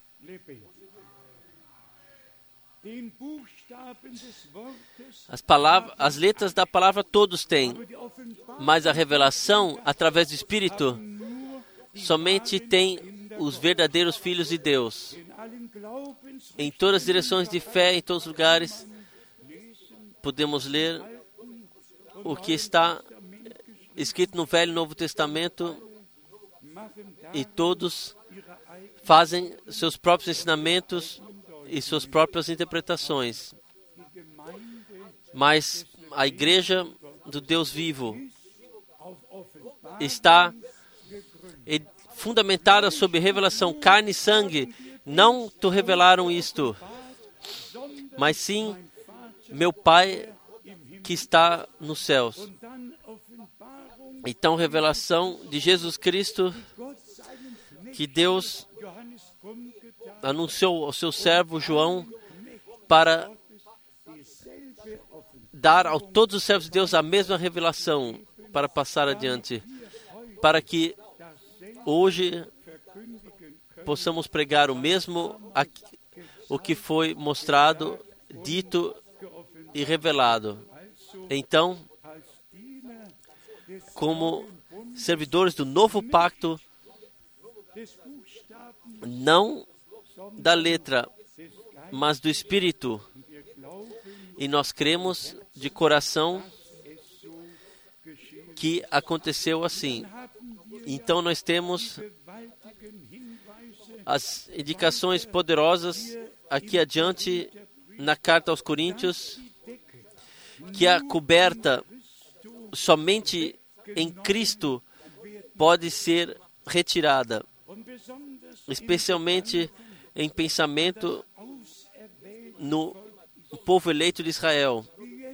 As letras da palavra todos têm, mas a revelação, através do Espírito, somente tem os verdadeiros filhos de Deus. Em todas as direções de fé, em todos os lugares, podemos ler o que está escrito no Velho e Novo Testamento, e todos fazem seus próprios ensinamentos e suas próprias interpretações. Mas a igreja do Deus vivo está fundamentada sobre revelação. Carne e sangue não te revelaram isto, mas sim meu Pai que está nos céus. Então, revelação de Jesus Cristo, que Deus anunciou ao seu servo João para dar a todos os servos de Deus a mesma revelação para passar adiante, para que hoje possamos pregar o mesmo, o que foi mostrado, dito e revelado. Então, como servidores do novo pacto, não da letra, mas do Espírito. E nós cremos de coração que aconteceu assim. Então nós temos as indicações poderosas aqui adiante na carta aos Coríntios, que a coberta somente em Cristo pode ser retirada, especialmente em pensamento no povo eleito de Israel,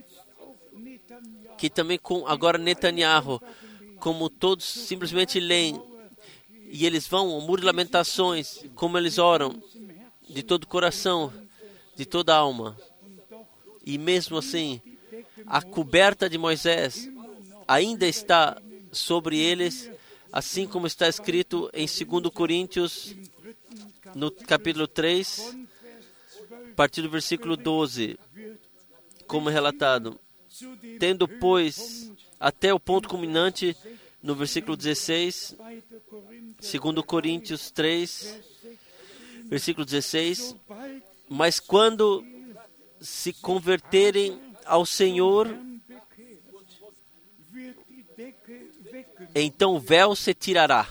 que também com agora Netanyahu, como todos simplesmente leem, e eles vão ao Muro de Lamentações, como eles oram, de todo o coração, de toda a alma. E mesmo assim, a coberta de Moisés ainda está sobre eles, assim como está escrito em 2 Coríntios, no capítulo 3, a partir do versículo 12, como é relatado. Tendo, pois, até o ponto culminante, no versículo 16, 2 Coríntios 3, versículo 16, mas quando se converterem ao Senhor, então o véu se tirará.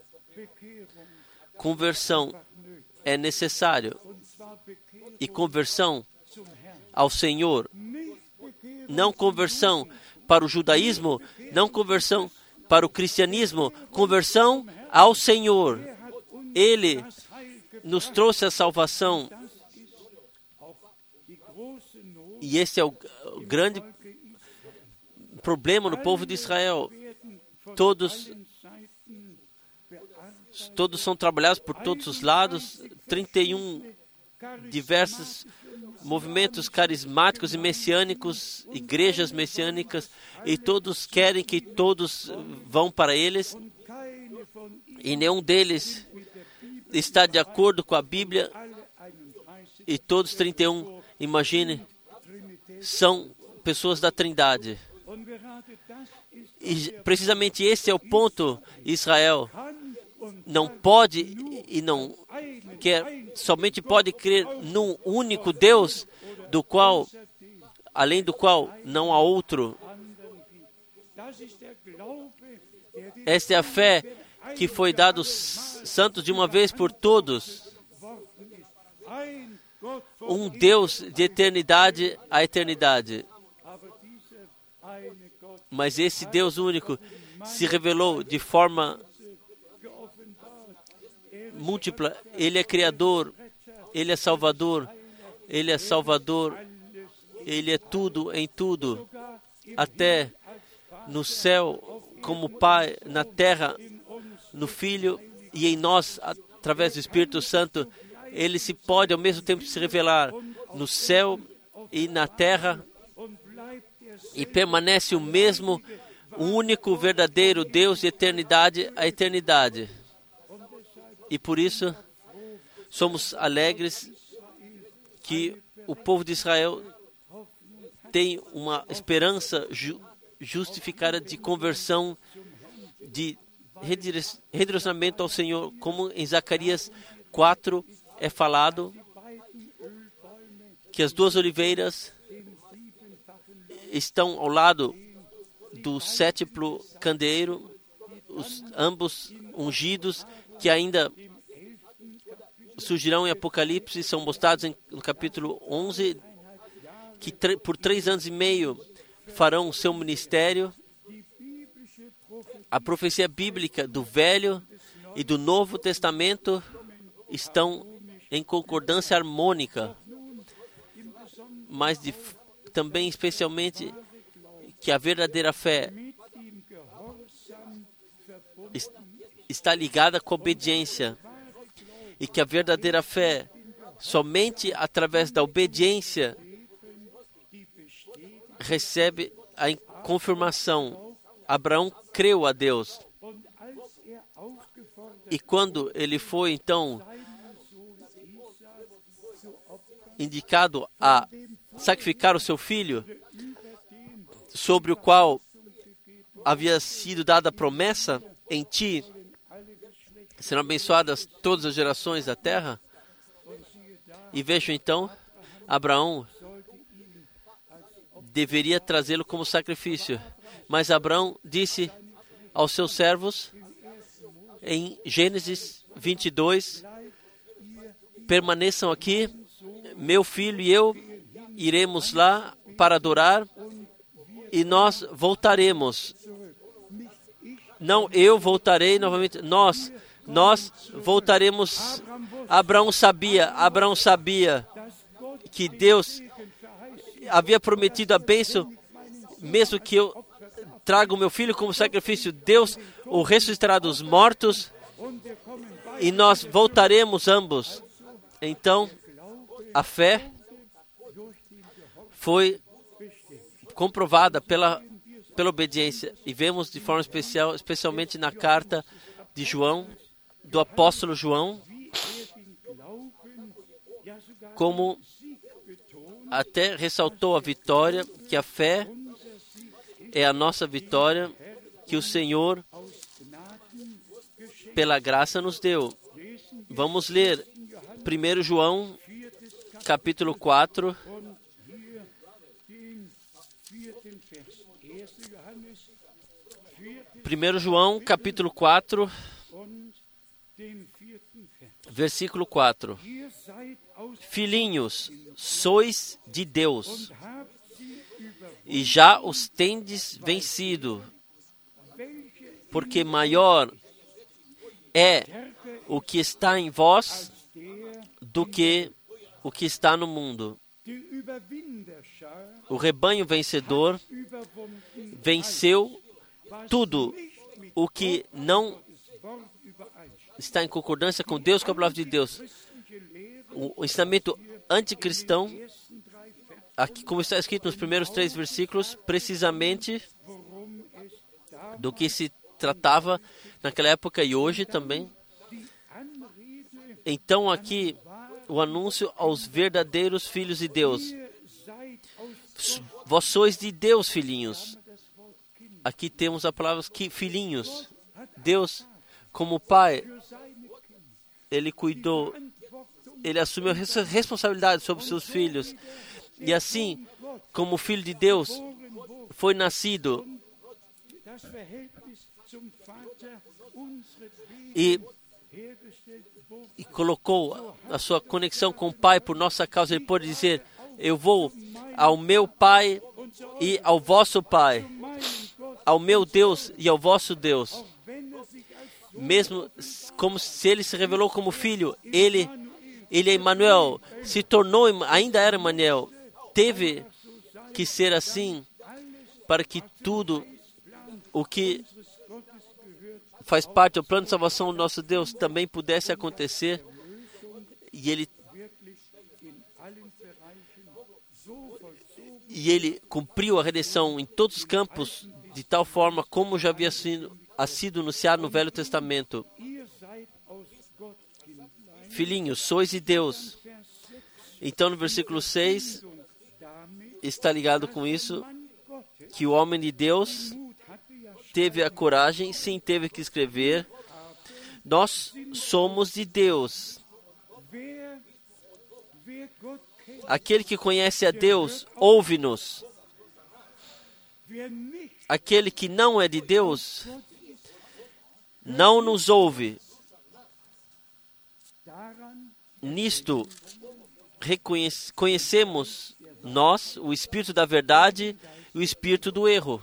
Conversão é necessário. E conversão ao Senhor. Não conversão para o judaísmo, não conversão para o cristianismo, conversão ao Senhor. Ele nos trouxe a salvação. E esse é o grande problema no povo de Israel. Todos são trabalhados por todos os lados, 31 diversos movimentos carismáticos e messiânicos, igrejas messiânicas, e todos querem que todos vão para eles, e nenhum deles está de acordo com a Bíblia, e todos 31, imagine, são pessoas da Trindade. E precisamente esse é o ponto. Israel não pode e não quer, somente pode crer num único Deus, do qual, além do qual não há outro. Esta é a fé que foi dada aos santos de uma vez por todos. Um Deus de eternidade a eternidade. Mas esse Deus único se revelou de forma múltipla. Ele é Criador, Ele é Salvador, Ele é Salvador, Ele é tudo em tudo, até no céu como Pai, na terra no Filho e em nós, através do Espírito Santo, ele se pode ao mesmo tempo se revelar no céu e na terra e permanece o mesmo, o único verdadeiro Deus de eternidade a eternidade. E por isso somos alegres que o povo de Israel tem uma esperança justificada de conversão, de redirecionamento ao Senhor, como em Zacarias 4 é falado, que as duas oliveiras estão ao lado do sétiplo candeeiro, ambos ungidos, que ainda surgirão em Apocalipse, são mostrados no capítulo 11, que por 3 anos e meio farão o seu ministério. A profecia bíblica do Velho e do Novo Testamento estão em concordância harmônica, mas também especialmente que a verdadeira fé está ligada com a obediência e que a verdadeira fé somente através da obediência recebe a confirmação. Abraão creu a Deus. E quando ele foi, então, indicado a sacrificar o seu filho, sobre o qual havia sido dada a promessa, em ti serão abençoadas todas as gerações da terra. E vejo então, Abraão deveria trazê-lo como sacrifício. Mas Abraão disse aos seus servos, em Gênesis 22, permaneçam aqui, meu filho e eu iremos lá para adorar e nós voltaremos. Não eu voltarei novamente, nós voltaremos. Abraão sabia que Deus havia prometido a bênção, mesmo que eu traga o meu filho como sacrifício, Deus o ressuscitará dos mortos e nós voltaremos ambos. Então, a fé foi comprovada pela obediência. E vemos de forma especial, especialmente na carta de João, do apóstolo João, como até ressaltou a vitória, que a fé é a nossa vitória, que o Senhor, pela graça, nos deu. Vamos ler 1 João, capítulo 4, versículo 4. Filhinhos, sois de Deus, e já os tendes vencido, porque maior é o que está em vós do que o que está no mundo. O rebanho vencedor venceu tudo o que não está em concordância com Deus, com a palavra de Deus. O ensinamento anticristão, aqui como está escrito nos primeiros 3 versículos, precisamente do que se tratava naquela época e hoje também. Então aqui o anúncio aos verdadeiros filhos de Deus. Vós sois de Deus, filhinhos. Aqui temos a palavra que filhinhos. Deus, como Pai, Ele cuidou, Ele assumiu a responsabilidade sobre seus filhos. E assim, como filho de Deus, foi nascido e colocou a sua conexão com o Pai por nossa causa. Ele pode dizer, eu vou ao meu Pai e ao vosso Pai, ao meu Deus e ao vosso Deus. Mesmo como se ele se revelou como filho, ele é Emmanuel, se tornou, ainda era Emmanuel. Teve que ser assim para que tudo o que faz parte do plano de salvação do nosso Deus, também pudesse acontecer e Ele cumpriu a redenção em todos os campos de tal forma como já havia sido anunciado no Velho Testamento. Filhinhos, sois de Deus. Então, no versículo 6, está ligado com isso, que o homem de Deus teve a coragem, sim, teve que escrever, nós somos de Deus. Aquele que conhece a Deus, ouve-nos. Aquele que não é de Deus, não nos ouve. Nisto, conhecemos nós o espírito da verdade e o espírito do erro.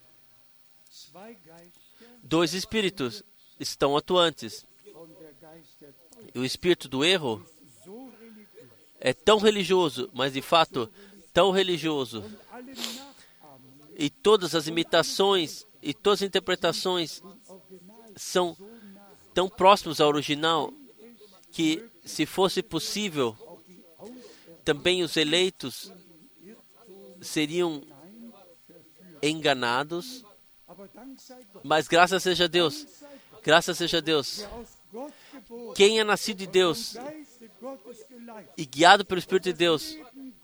Dois espíritos estão atuantes. E o espírito do erro é tão religioso, mas de fato tão religioso. E todas as imitações e todas as interpretações são tão próximos ao original que, se fosse possível, também os eleitos seriam enganados. Mas graças seja Deus, graças seja Deus, quem é nascido de Deus e guiado pelo Espírito de Deus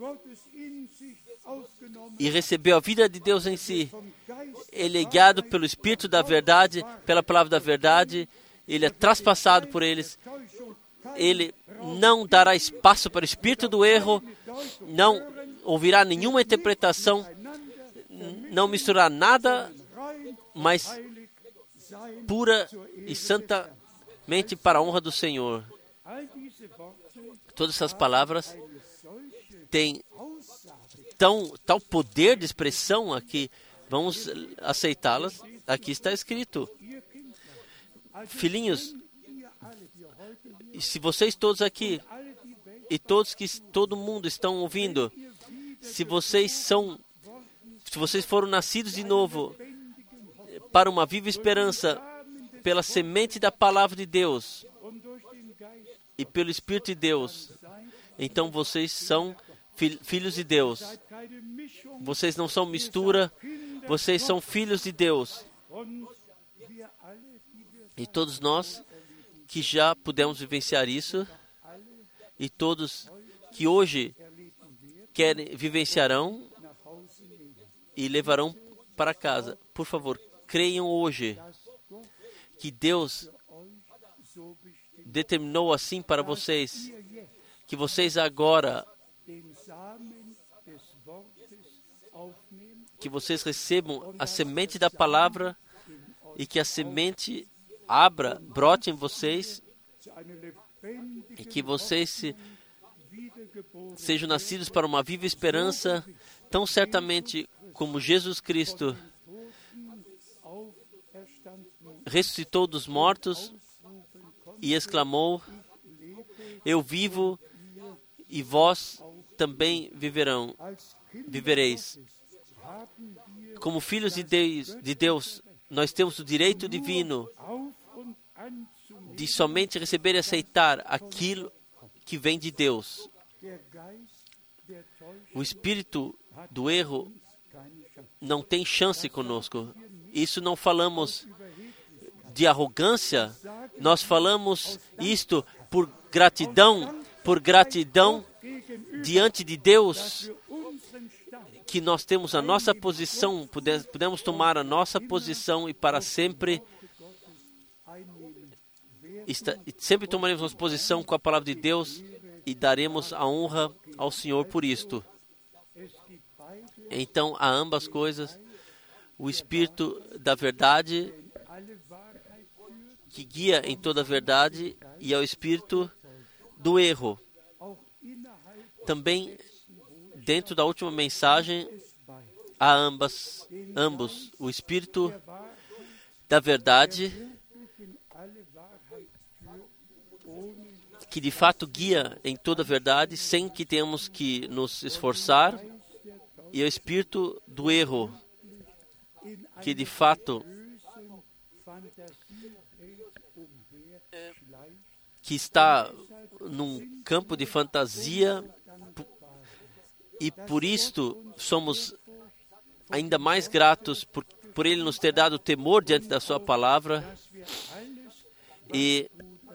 e recebeu a vida de Deus em si, ele é guiado pelo Espírito da verdade, pela palavra da verdade, ele é traspassado por eles, ele não dará espaço para o espírito do erro, não ouvirá nenhuma interpretação, não misturará nada, mas pura e santamente para a honra do Senhor. Todas essas palavras têm tal poder de expressão aqui, vamos aceitá-las. Aqui está escrito. Filhinhos, se vocês todos aqui e todo mundo estão ouvindo, se vocês foram nascidos de novo para uma viva esperança pela semente da palavra de Deus e pelo Espírito de Deus, então vocês são filhos de Deus. Vocês não são mistura, vocês são filhos de Deus. E todos nós que já pudemos vivenciar isso, e todos que hoje vivenciarão e levarão para casa. Por favor, creiam hoje que Deus determinou assim para vocês, que vocês agora, que vocês recebam a semente da palavra e que a semente brote em vocês e que vocês sejam nascidos para uma viva esperança, tão certamente como Jesus Cristo ressuscitou dos mortos e exclamou: eu vivo e vós também vivereis. Como filhos de Deus, nós temos o direito divino de somente receber e aceitar aquilo que vem de Deus. O espírito do erro não tem chance conosco. Isso não falamos de arrogância, nós falamos isto por gratidão diante de Deus, que nós temos a nossa posição, podemos tomar a nossa posição e para sempre, sempre tomaremos nossa posição com a palavra de Deus e daremos a honra ao Senhor por isto. Então, há ambas coisas, o Espírito da verdade, que guia em toda a verdade, e é o Espírito do erro. Também, dentro da última mensagem, há ambos, o Espírito da verdade, que de fato guia em toda a verdade, sem que tenhamos que nos esforçar, e o Espírito do erro, que de fato que está num campo de fantasia, e por isto somos ainda mais gratos por Ele nos ter dado temor diante da Sua palavra. E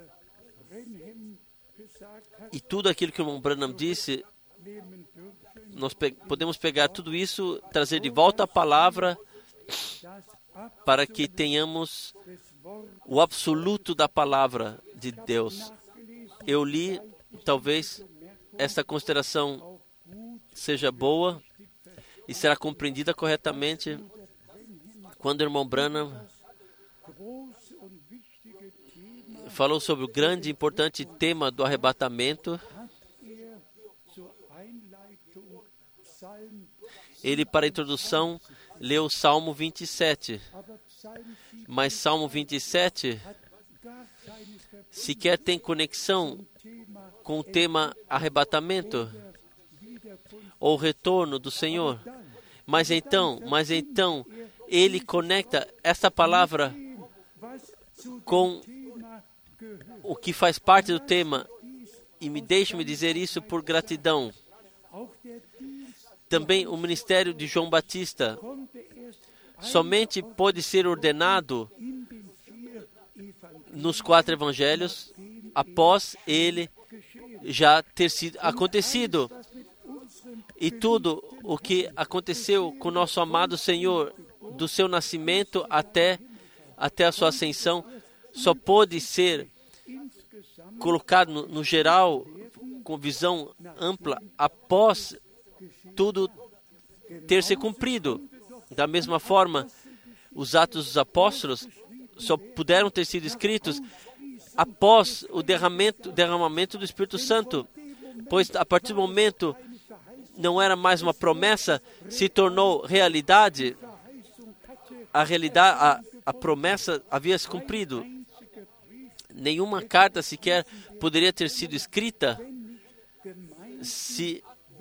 tudo aquilo que o irmão Branham disse, nós podemos pegar tudo isso, trazer de volta a palavra, para que tenhamos o absoluto da palavra de Deus. Eu li, talvez esta consideração seja boa e será compreendida corretamente quando o irmão Branham falou sobre o grande e importante tema do arrebatamento. Ele, para a introdução, leu o Salmo 27. Mas Salmo 27 sequer tem conexão com o tema arrebatamento ou retorno do Senhor. Mas então, ele conecta essa palavra com o que faz parte do tema. E deixe-me dizer isso por gratidão. Também o ministério de João Batista somente pôde ser ordenado nos 4 evangelhos após ele já ter sido acontecido. E tudo o que aconteceu com nosso amado Senhor, do seu nascimento até a sua ascensão, só pôde ser colocado no geral, com visão ampla, após tudo ter se cumprido. Da mesma forma, os Atos dos Apóstolos só puderam ter sido escritos após o derramamento do Espírito Santo, pois a partir do momento não era mais uma promessa, se tornou realidade. A promessa havia se cumprido. Nenhuma carta sequer poderia ter sido escrita se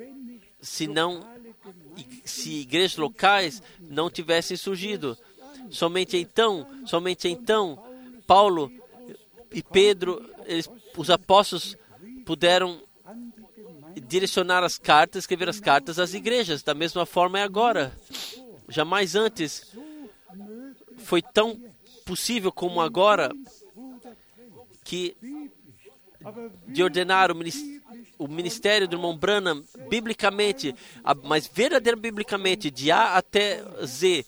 igrejas locais não tivessem surgido. Somente então, Paulo e Pedro, os apóstolos, puderam direcionar as cartas, escrever as cartas às igrejas. Da mesma forma é agora. Jamais antes foi tão possível como agora de ordenar o ministério do irmão Branham biblicamente, mas verdadeiramente biblicamente, de A até Z,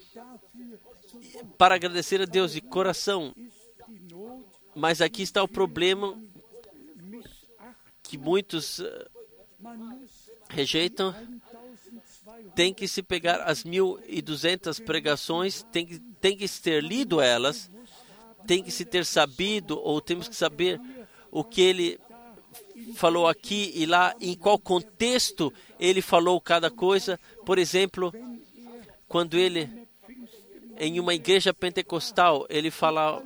para agradecer a Deus de coração. Mas aqui está o problema que muitos rejeitam. Tem que se pegar as 1.200 pregações, tem que se ter lido elas, tem que se ter sabido, ou temos que saber o que ele falou aqui e lá, em qual contexto ele falou cada coisa. Por exemplo, quando ele, em uma igreja pentecostal, ele falava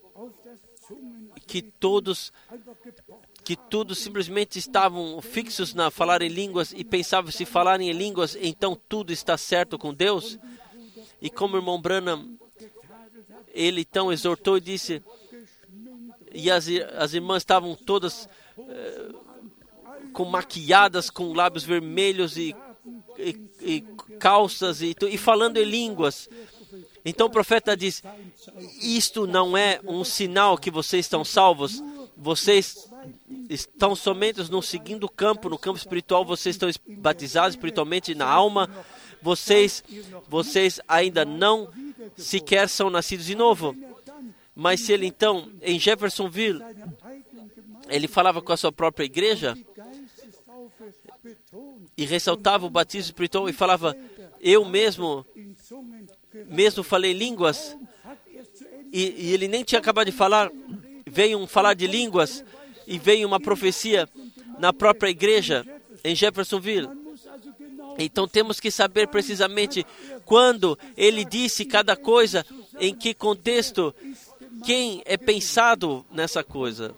que todos simplesmente estavam fixos na falar em línguas e pensavam, se falarem em línguas, então tudo está certo com Deus. E como o irmão Branham, ele então exortou e disse, e as irmãs estavam todas maquiadas, com lábios vermelhos e calças e falando em línguas. Então o profeta diz, isto não é um sinal que vocês estão salvos, vocês estão somente no segundo campo, no campo espiritual, vocês estão batizados espiritualmente na alma, vocês ainda não sequer são nascidos de novo. Mas se ele então, em Jeffersonville, ele falava com a sua própria igreja e ressaltava o batismo espiritual e falava, eu mesmo falei línguas, e ele nem tinha acabado de falar, veio falar de línguas e veio uma profecia na própria igreja em Jeffersonville. Então temos que saber precisamente quando ele disse cada coisa, em que contexto, quem é pensado nessa coisa.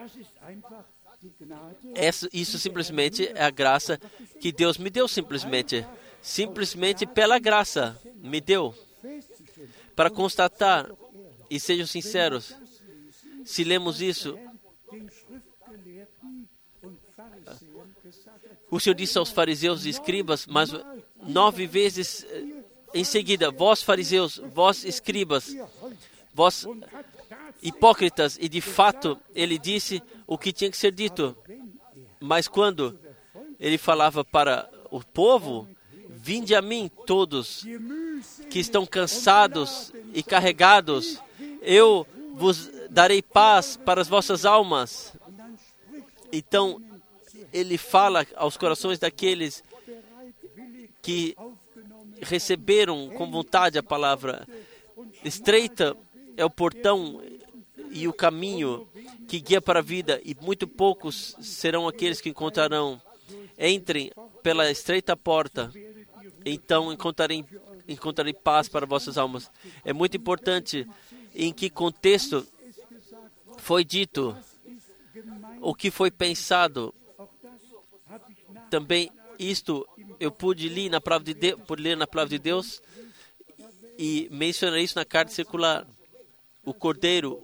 Isso simplesmente é a graça que Deus me deu, simplesmente pela graça me deu. Para constatar, e sejam sinceros, se lemos isso O Senhor disse aos fariseus e escribas, mas 9 vezes em seguida, vós fariseus, vós escribas, vós hipócritas, e de fato ele disse o que tinha que ser dito. Mas quando ele falava para o povo, vinde a mim todos que estão cansados e carregados, eu vos darei paz para as vossas almas. Então, ele fala aos corações daqueles que receberam com vontade a palavra. Estreita é o portão e o caminho que guia para a vida, e muito poucos serão aqueles que encontrarão. Entrem pela estreita porta, então encontrarei paz para vossas almas. É muito importante em que contexto foi dito, o que foi pensado. Também isto eu pude ler na palavra de Deus e mencionar isso na carta circular. O cordeiro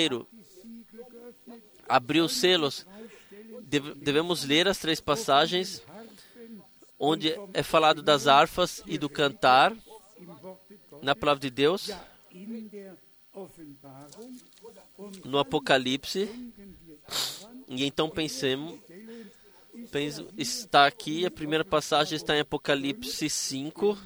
abriu os selos. Devemos ler as 3 passagens onde é falado das harpas e do cantar na palavra de Deus. No Apocalipse. E então está aqui, a primeira passagem está em Apocalipse 5.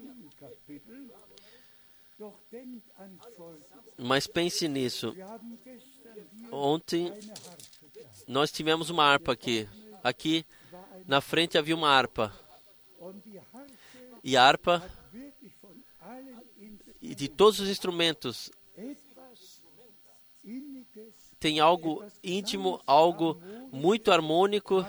Mas pense nisso. Ontem nós tivemos uma harpa aqui. Aqui na frente havia uma harpa. E a harpa, e de todos os instrumentos, tem algo íntimo, algo muito harmônico.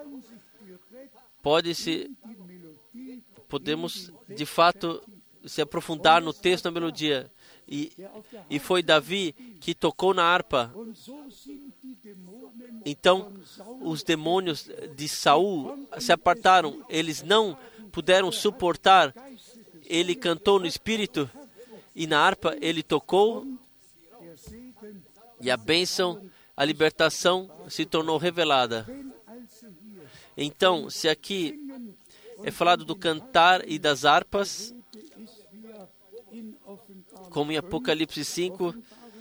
Podemos de fato se aprofundar no texto, na melodia. E foi Davi que tocou na harpa. Então, os demônios de Saul se apartaram. Eles não puderam suportar. Ele cantou no espírito e na harpa ele tocou. E a bênção, a libertação se tornou revelada. Então, se aqui é falado do cantar e das harpas, como em Apocalipse 5,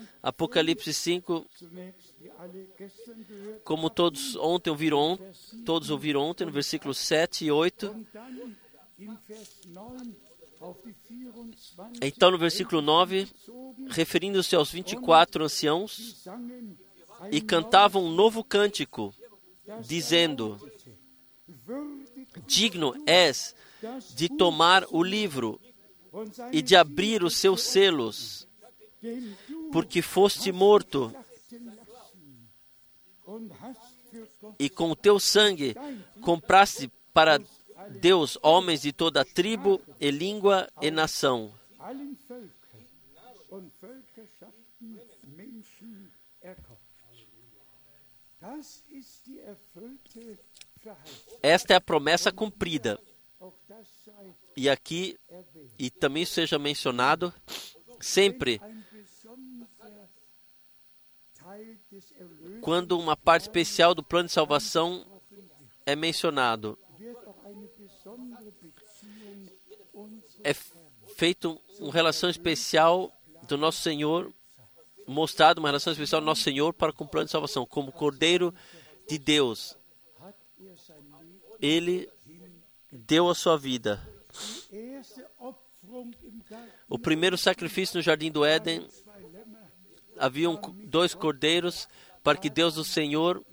como todos ouviram ontem, no versículo 7 e 8. Então, no versículo 9, referindo-se aos 24 anciãos, e cantavam um novo cântico, dizendo: digno és de tomar o livro e de abrir os seus selos, porque foste morto, e com o teu sangue compraste para Deus homens de toda tribo e língua e nação. Esta é a promessa cumprida. E aqui, e também seja mencionado, sempre quando uma parte especial do plano de salvação é mencionado, é feito uma relação especial do nosso Senhor, mostrado uma relação especial do nosso Senhor para com o plano de salvação, como Cordeiro de Deus. Ele deu a sua vida. O primeiro sacrifício no Jardim do Éden, haviam 2 cordeiros para que Deus, o Senhor,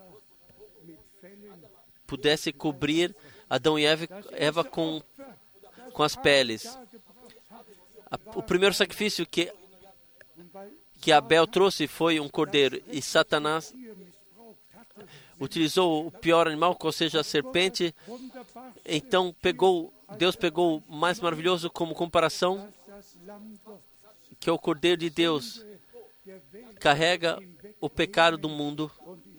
pudesse cobrir Adão e Eva com as peles. O primeiro sacrifício que Abel trouxe foi um cordeiro, e Satanás utilizou o pior animal, ou seja, a serpente. Então Deus pegou o mais maravilhoso como comparação, que é o Cordeiro de Deus, carrega o pecado do mundo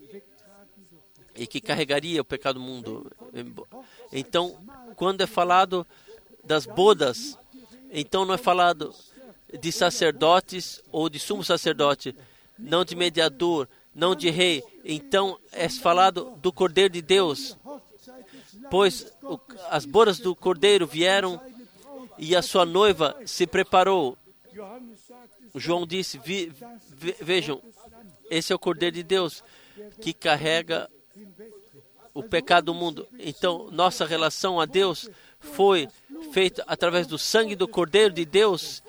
e que carregaria o pecado do mundo. Então, quando é falado das bodas, então não é falado de sacerdotes ou de sumo sacerdote, não de mediador, não de rei. Então é falado do Cordeiro de Deus, pois as bodas do Cordeiro vieram e a sua noiva se preparou. João disse, vejam, esse é o Cordeiro de Deus que carrega o pecado do mundo. Então, nossa relação a Deus foi feita através do sangue do Cordeiro de Deus.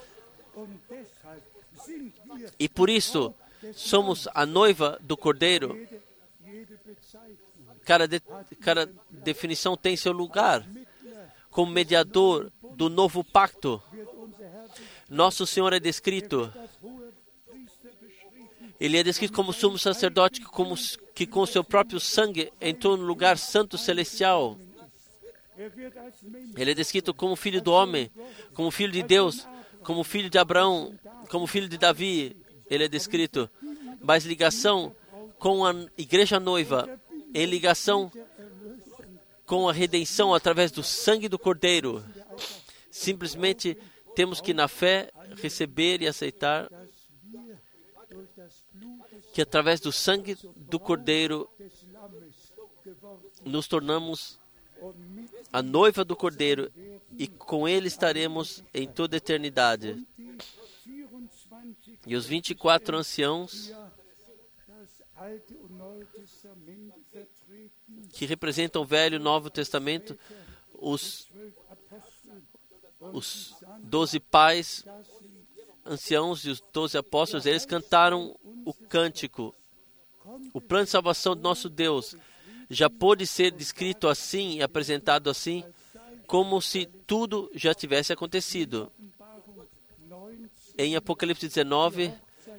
E por isso, somos a noiva do Cordeiro. Cada definição tem seu lugar. Como mediador do novo pacto, nosso Senhor é descrito. Ele é descrito como sumo sacerdote que com seu próprio sangue entrou no lugar santo celestial. Ele é descrito como filho do homem, como filho de Deus, como filho de Abraão, como filho de Davi. Ele é descrito. Mas ligação com a igreja noiva, em ligação com a redenção através do sangue do Cordeiro. Simplesmente temos que, na fé, receber e aceitar que através do sangue do Cordeiro nos tornamos a noiva do Cordeiro e com ele estaremos em toda a eternidade. E os 24 anciãos que representam o Velho e o Novo Testamento, os 12 pais anciãos e os 12 apóstolos, eles cantaram o cântico. O plano de salvação do nosso Deus já pôde ser descrito assim e apresentado assim, como se tudo já tivesse acontecido. Em Apocalipse 19,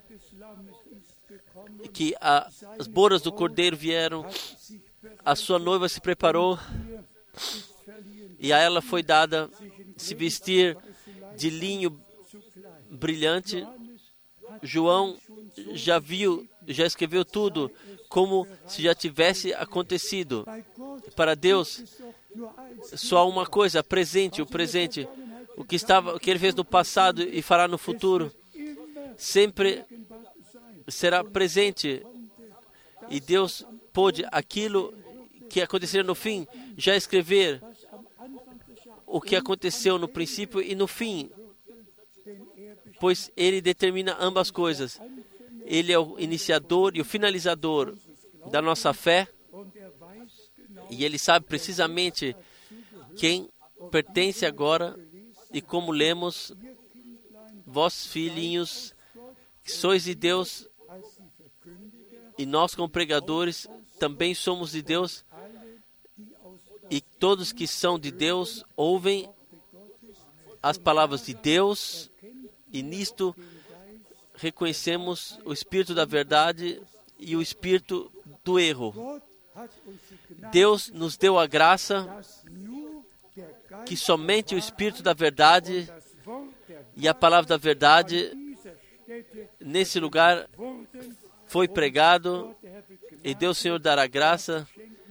que as bodas do Cordeiro vieram, a sua noiva se preparou e a ela foi dada se vestir de linho brilhante. João já escreveu tudo como se já tivesse acontecido. Para Deus, só uma coisa, presente, o presente. O que ele fez no passado e fará no futuro, sempre será presente. E Deus pôde aquilo que aconteceria no fim, já escrever o que aconteceu no princípio e no fim, pois Ele determina ambas coisas. Ele é o iniciador e o finalizador da nossa fé, e Ele sabe precisamente quem pertence agora, e como lemos, vós filhinhos, que sois de Deus, e nós como pregadores também somos de Deus, e todos que são de Deus ouvem as palavras de Deus, e nisto reconhecemos o Espírito da verdade e o Espírito do erro. Deus nos deu a graça que somente o Espírito da verdade e a palavra da verdade nesse lugar foi pregado, e Deus, Senhor, dará graça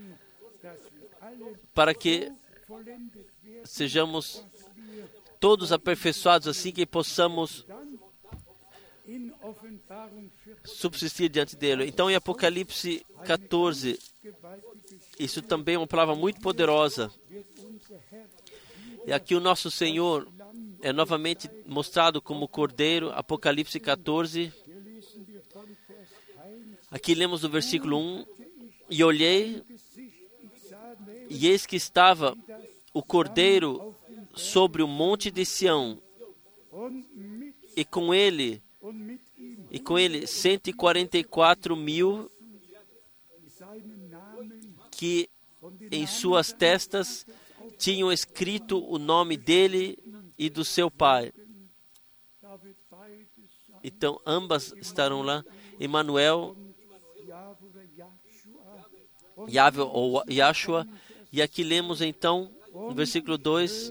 para que sejamos todos aperfeiçoados, assim que possamos subsistir diante dele. Então, em Apocalipse 14, isso também é uma palavra muito poderosa. E aqui o nosso Senhor é novamente mostrado como Cordeiro, Apocalipse 14. Aqui lemos o versículo 1. E olhei, e eis que estava o Cordeiro sobre o monte de Sião, e com ele 144.000 que em suas testas tinham escrito o nome dele e do seu pai. Então, ambas estarão lá, Emmanuel, Yahvé ou Yahshua. E aqui lemos então, no versículo 2,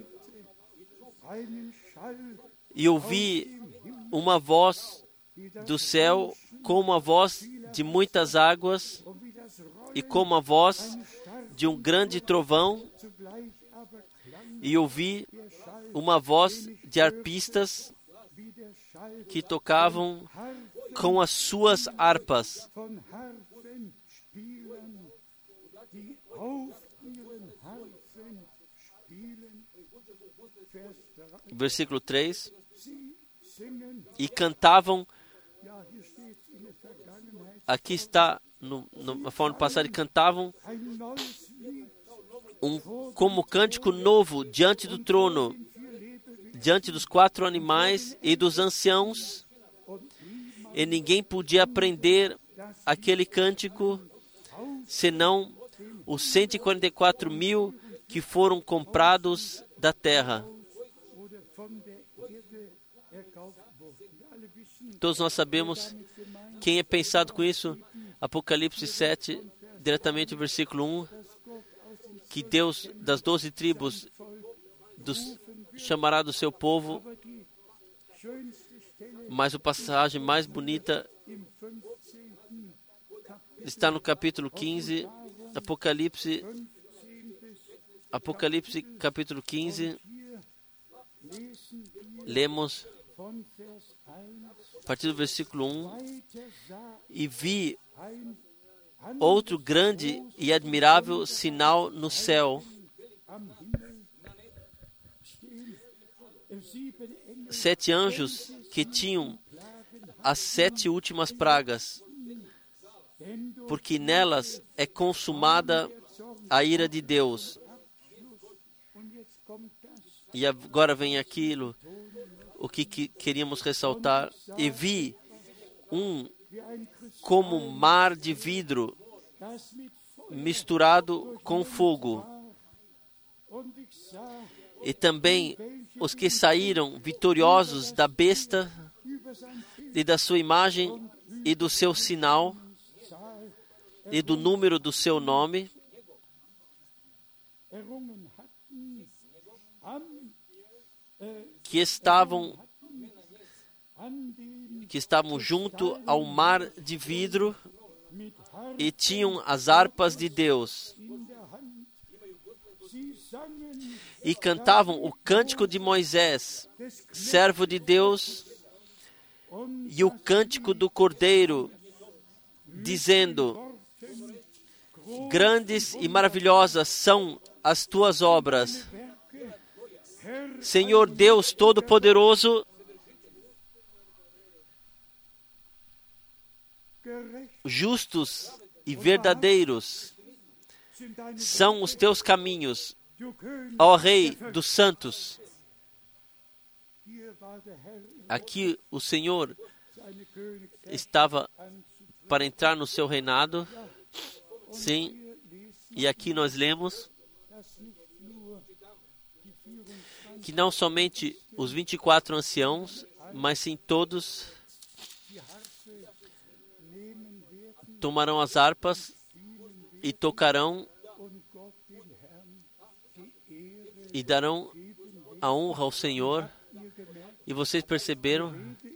e ouvi uma voz do céu, como a voz de muitas águas, e como a voz de um grande trovão, e ouvi uma voz de arpistas que tocavam com as suas harpas. von Harfen spielen, die auf ihren Harfen spielen. Vers 3. Versículo 3. Sie singen, E cantavam, ja, hier steht in der Vergangenheit, aqui está, na forma passada, cantavam ein neues Lied como cântico novo diante do trono, in 4 Lebewesen diante dos 4 animais e dos anciãos, und niemand e ninguém podia aprender aquele cântico, senão os 144.000 que foram comprados da terra. oder von der Erde erkauft wurden. Wir alle wissen, Todos nós sabemos quem é pensado com isso. Apocalipse 7, diretamente o versículo 1, que Deus das 12 tribos chamará do seu povo, aber die schönste Stelle mas a passagem mais bonita im 15. está no capítulo 15, Apocalipse capítulo 15, Hier lesen wir lemos von Vers 1, a partir do versículo 1, weiter sah e vi ein outro grande e admirável sinal no céu, am Himmel stehen 7 Engel 7 anjos que tinham as 7 últimas pragas, denn durch porque nelas é consumada a ira de Deus. und jetzt kommt das E agora vem aquilo, o que queríamos ressaltar. E vi wie ein Christ, como mar de vidro das mit Feuer misturado com fogo. und ich sah E também os que saíram vitoriosos da besta über sein e da sua imagem e do seu sinal Zahl e do número do seu nome, errungen hatten am que estavam an dem junto ao mar de vidro mit Harf e tinham as harpas de Deus. in der Hand. Sie sangen E cantavam o cântico de Moisés, des servo de Deus, und e o cântico do Cordeiro, dizendo: Worten Grandes e maravilhosas são as tuas obras, Werke, Herr, Senhor Deus Todo-Poderoso. gerecht Justos e verdadeiros sind deine são os teus caminhos, du König. ó Rei dos santos. Hier war der Herr in Aqui o Senhor seine Königszeit estava anzutreten. para entrar no seu reinado. Sim, Wir lesen, e aqui nós lemos dass nicht nur die 24 que não somente os 24 anciãos, mas sim todos die Harfe nehmen werden tomarão as harpas e tocarão und Gott dem Herrn die Ehre e darão a honra ao Senhor. ihr gemerkt. E vocês perceberam,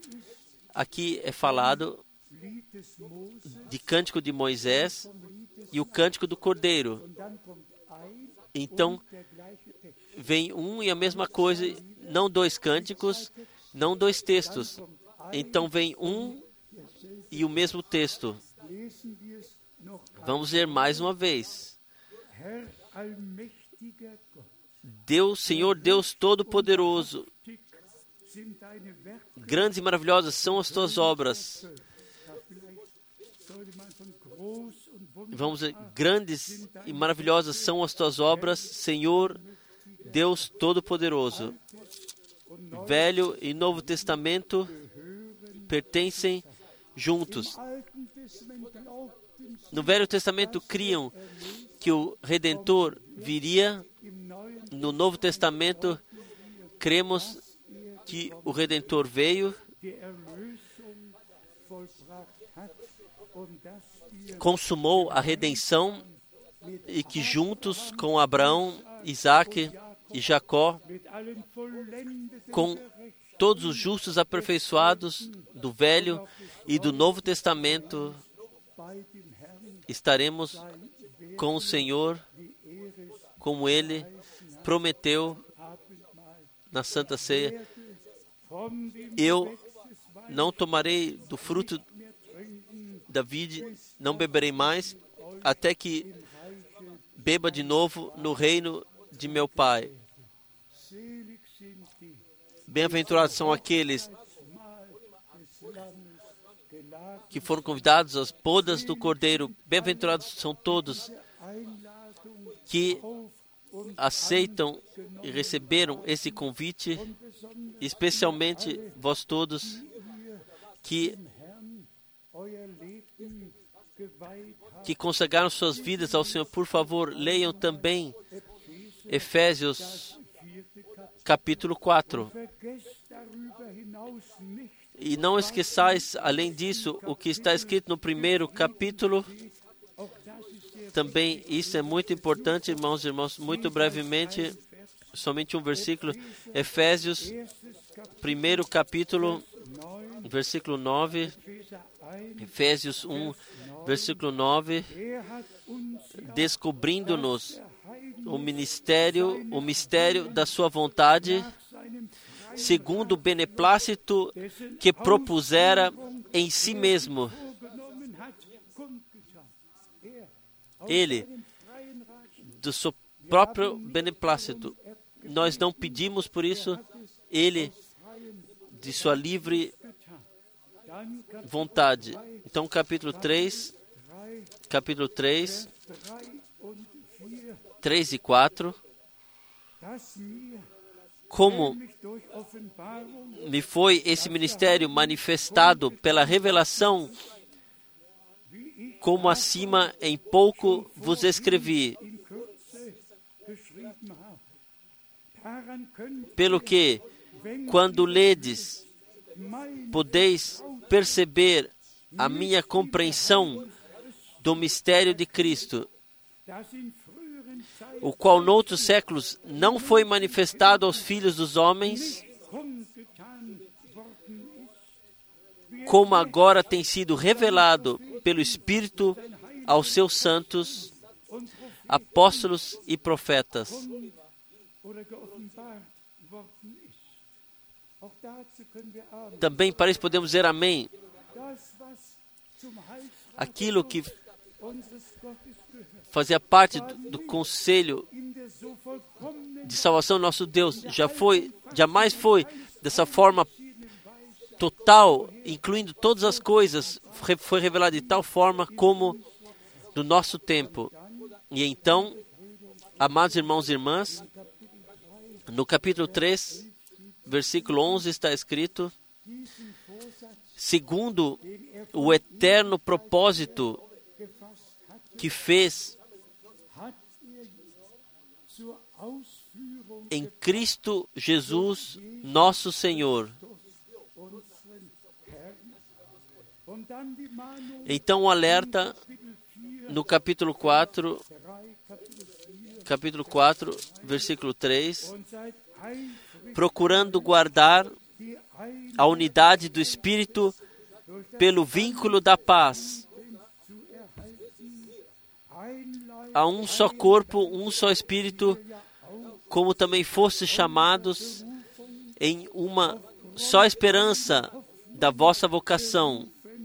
aqui é falado Lied des Moses de cântico de Moisés vom Lied des e o cântico do Cordeiro. und dann kommt ein Então, der gleiche Text. vem e a mesma coisa, não 2 cânticos, não 2 textos. Então, vem e o mesmo texto. Lesen wir es noch Vamos ler mais uma vez. Herr allmächtiger Gott, Deus, Senhor Deus Todo-Poderoso, dick sind deine Werke. grandes e maravilhosas são as tuas obras. Ja, vielleicht sollte man von groß und wunderbar Vamos ver, grandes e maravilhosas são as tuas obras, Senhor Deus Todo-Poderoso. und neu Velho e Novo Testamento pertencem juntos. Alten Testament glaubten sie No Velho Testamento criam que o Redentor viria. im Neuen No Novo Testamento cremos que o Redentor veio, die Erlösung vollbracht hat und dass wir consumou a redenção e que juntos com Abraão, Isaque e Jacó, mit allen vollendeten com todos os justos aperfeiçoados do Velho e do Novo Testamento, bei dem Herrn estaremos com o Senhor, die Ehre como Ele prometeu Abendmahl na Santa Ceia. von dem Eu Gewächs des Weins não tomarei do fruto da vide, não beberei mais, até que beba de novo no reino de meu Pai. Bem-aventurados são aqueles que foram convidados às bodas do Cordeiro. Bem-aventurados são todos que aceitam e receberam esse convite, especialmente vós todos que consagraram suas vidas ao Senhor. Por favor, leiam também Efésios capítulo 4. E não esqueçais, além disso, o que está escrito no primeiro capítulo. Também isso é muito importante, irmãos e irmãs. Muito brevemente, somente um versículo. Efésios, primeiro capítulo, versículo 9. Efésios 1, versículo 9. Descobrindo-nos o mistério da sua vontade, segundo o beneplácito que propusera em si mesmo. Ele, do seu próprio beneplácito, nós não pedimos por isso, ele, de sua livre vontade. Então, capítulo 3, 3 e 4, como me foi esse ministério manifestado pela revelação, como acima em pouco vos escrevi, pelo que, quando ledes, podeis perceber a minha compreensão do mistério de Cristo, o qual noutros séculos não foi manifestado aos filhos dos homens, como agora tem sido revelado pelo Espírito aos seus santos, apóstolos e profetas. Também para isso podemos dizer amém. Aquilo que fazia parte do conselho de salvação do nosso Deus jamais foi dessa forma total, incluindo todas as coisas, foi revelado de tal forma como no nosso tempo. E então, amados irmãos e irmãs, no capítulo 3, versículo 11 está escrito: segundo o eterno propósito que fez em Cristo Jesus, nosso Senhor. Então o alerta no capítulo 4, versículo 3, procurando guardar a unidade do Espírito pelo vínculo da paz. Há um só corpo, um só Espírito, como também foste chamados em uma só esperança da vossa vocação.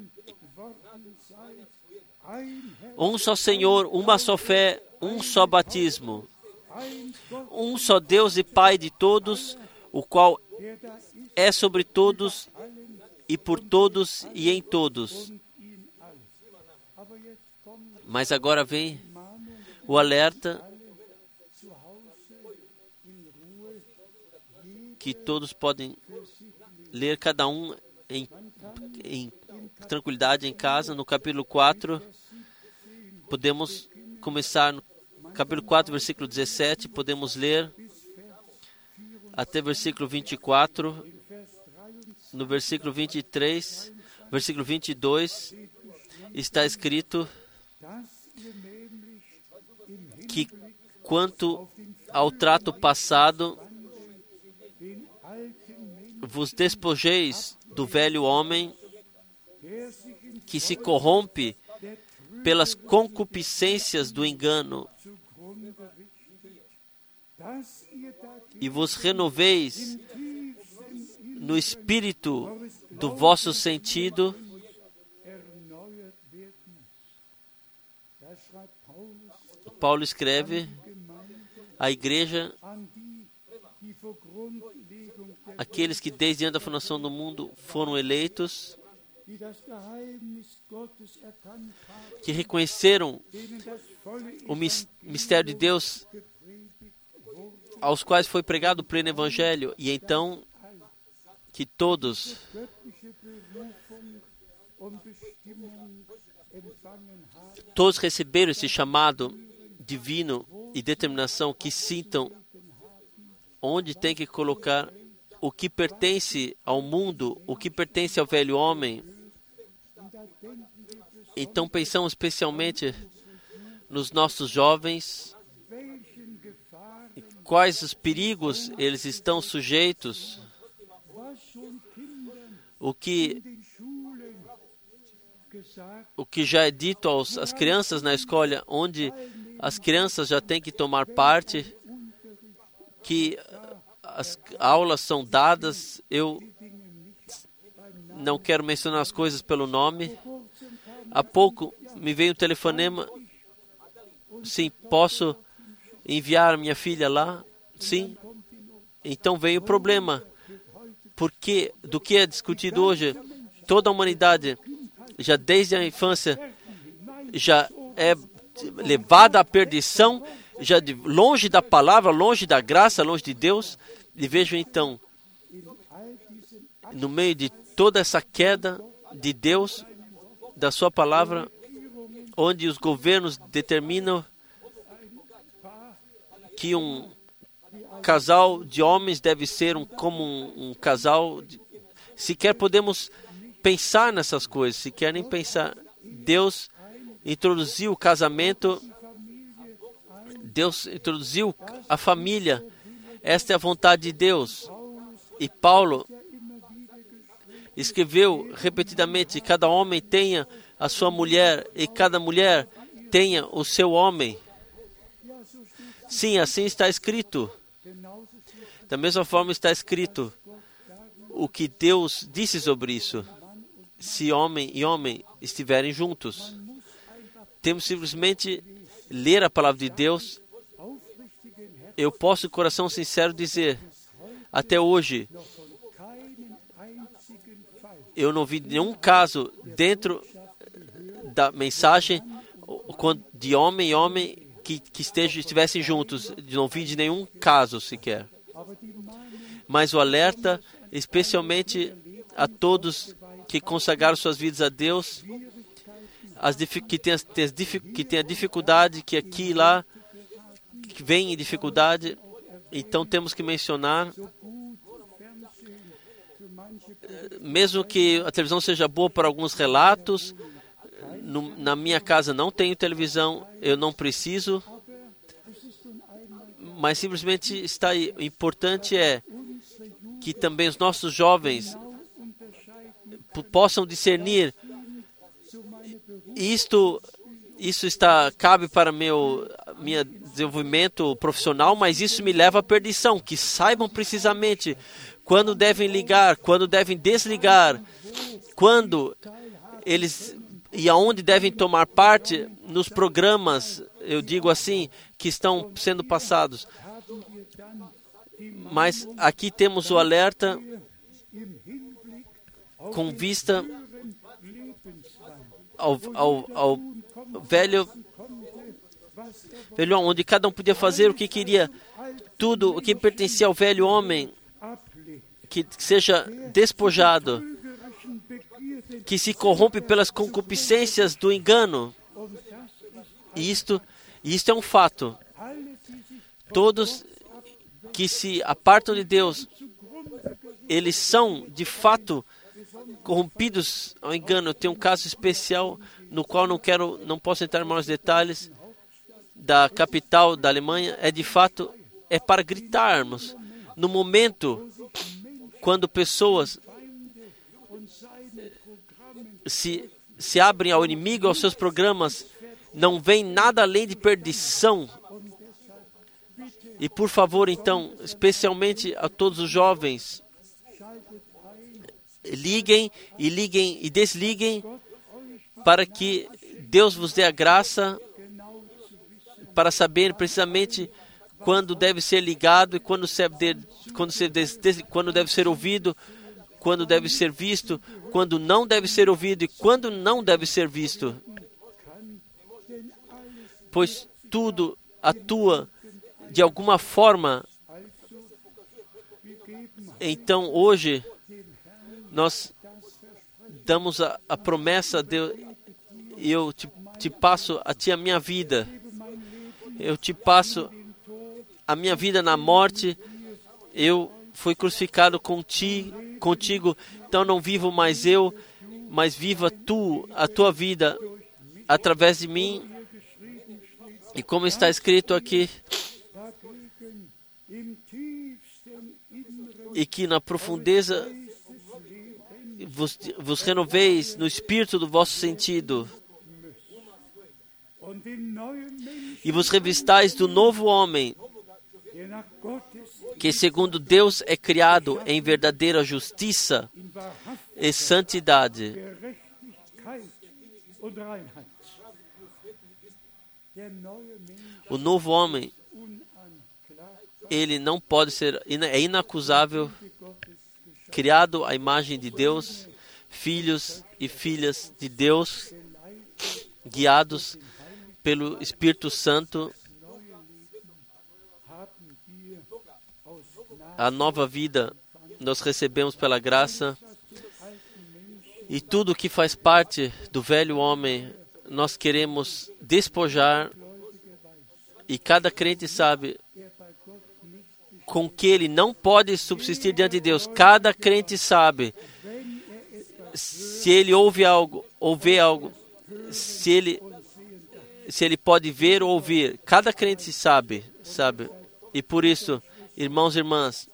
Um só Senhor, uma só fé, um só batismo. Um só Deus e Pai de todos, o qual é sobre todos e por todos e em todos. Mas agora vem o alerta que todos podem ler, cada um em tranquilidade em casa. No capítulo 4, podemos começar no capítulo 4, versículo 17, podemos ler até versículo 24. No versículo 23, versículo 22, está escrito que quanto ao trato passado, vos despojeis do velho homem que se corrompe pelas concupiscências do engano e vos renoveis no espírito do vosso sentido, Paulo escreve à igreja, an die, die vor Grundlegung der aqueles que desde antes da fundação do mundo foram eleitos, die das Geheimnis Gottes erkannt haben, que reconheceram denen das volle o mistério de Deus, gepredigt wurde, aos quais foi pregado o pleno evangelho, e então que todos göttliche Berufung und Bestimmung empfangen haben, todos receberam esse chamado divino e determinação, que sintam onde tem que colocar o que pertence ao mundo, o que pertence ao velho homem. Então pensamos especialmente nos nossos jovens, welchen Gefahren, quais os perigos eles estão sujeitos, was schon Kindern o que in den Schulen gesagt já é dito às crianças na escola, onde as crianças já têm que tomar parte, que as aulas são dadas. Eu não quero mencionar as coisas pelo nome. Há pouco me veio um telefonema. Sim, posso enviar minha filha lá? Sim. Então veio o problema. Porque do que é discutido hoje, toda a humanidade, já desde a infância, já é levada à perdição, já longe da palavra, longe da graça, longe de Deus. E vejo então, no meio de toda essa queda de Deus, da sua palavra, onde os governos determinam que um casal de homens deve ser como um casal. Sequer podemos pensar nessas coisas, sequer nem pensar. Deus introduziu o casamento, Deus introduziu a família. Esta é a vontade de Deus. E Paulo escreveu repetidamente: cada homem tenha a sua mulher e cada mulher tenha o seu homem. Sim, assim está escrito. Da mesma forma está escrito o que Deus disse sobre isso. Se homem e homem estiverem juntos, temos simplesmente ler a palavra de Deus. Eu posso, de coração sincero, dizer, até hoje, eu não vi nenhum caso dentro da mensagem de homem e homem que estivessem juntos. Não vi de nenhum caso sequer. Mas o alerta, especialmente a todos que consagraram suas vidas a Deus, que tem a dificuldade, que aqui e lá, que vem em dificuldade. Então temos que mencionar, mesmo que a televisão seja boa para alguns relatos, na minha casa não tenho televisão, eu não preciso, mas simplesmente está aí. O importante é que também os nossos jovens possam discernir. Isso cabe para meu desenvolvimento profissional, mas isso me leva à perdição. Que saibam precisamente quando devem ligar, quando devem desligar, quando eles e aonde devem tomar parte nos programas, eu digo assim, que estão sendo passados. Mas aqui temos o alerta com vista ao velho, onde cada um podia fazer o que queria, tudo o que pertencia ao velho homem, que seja despojado, que se corrompe pelas concupiscências do engano. E isto é um fato. Todos que se apartam de Deus, eles são, de fato, corrompidos ao engano. Eu tenho um caso especial no qual não posso entrar em maiores detalhes, da capital da Alemanha. De fato, é para gritarmos. No momento, quando pessoas se abrem ao inimigo, aos seus programas, não vem nada além de perdição. E por favor, então, especialmente a todos os jovens, liguem e desliguem, para que Deus vos dê a graça para saber precisamente quando deve ser ligado e quando deve ser ouvido, quando deve ser visto, quando não deve ser ouvido e quando não deve ser visto. Pois tudo atua de alguma forma. Então, hoje, nós damos a promessa de eu te passo a ti a minha vida. Eu te passo a minha vida na morte. Eu fui crucificado contigo. Então não vivo mais eu, mas viva tu, a tua vida, através de mim. E como está escrito aqui, e que na profundeza vos renoveis no espírito do vosso sentido, e vos revistais do novo homem, que segundo Deus é criado em verdadeira justiça e santidade. O novo homem, ele não pode ser, é inacusável, criado à imagem de Deus, filhos e filhas de Deus, guiados pelo Espírito Santo. A nova vida nós recebemos pela graça, e tudo que faz parte do velho homem nós queremos despojar, e cada crente sabe com que ele não pode subsistir diante de Deus. Cada crente sabe, se ele ouve algo, ou vê algo, se ele pode ver ou ouvir. Cada crente sabe. E por isso, irmãos e irmãs,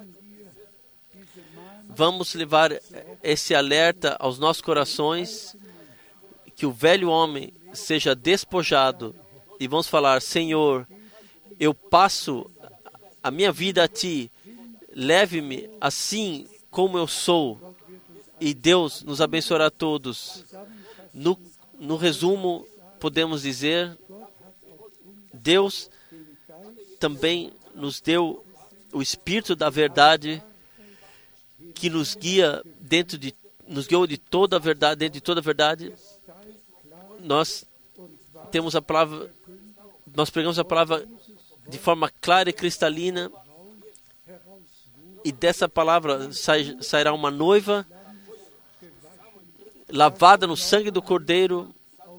vamos levar esse alerta aos nossos corações, que o velho homem seja despojado, e vamos falar: Senhor, eu passo a minha vida a Ti, leve-me assim como eu sou, e Deus nos abençoará a todos. No resumo, podemos dizer, Deus também nos deu o Espírito da verdade, que nos guia nos guiou de toda a verdade, dentro de toda a verdade. Nós temos a palavra, nós pregamos a palavra de forma clara e cristalina, e dessa palavra sairá uma noiva lavada no sangue do Cordeiro,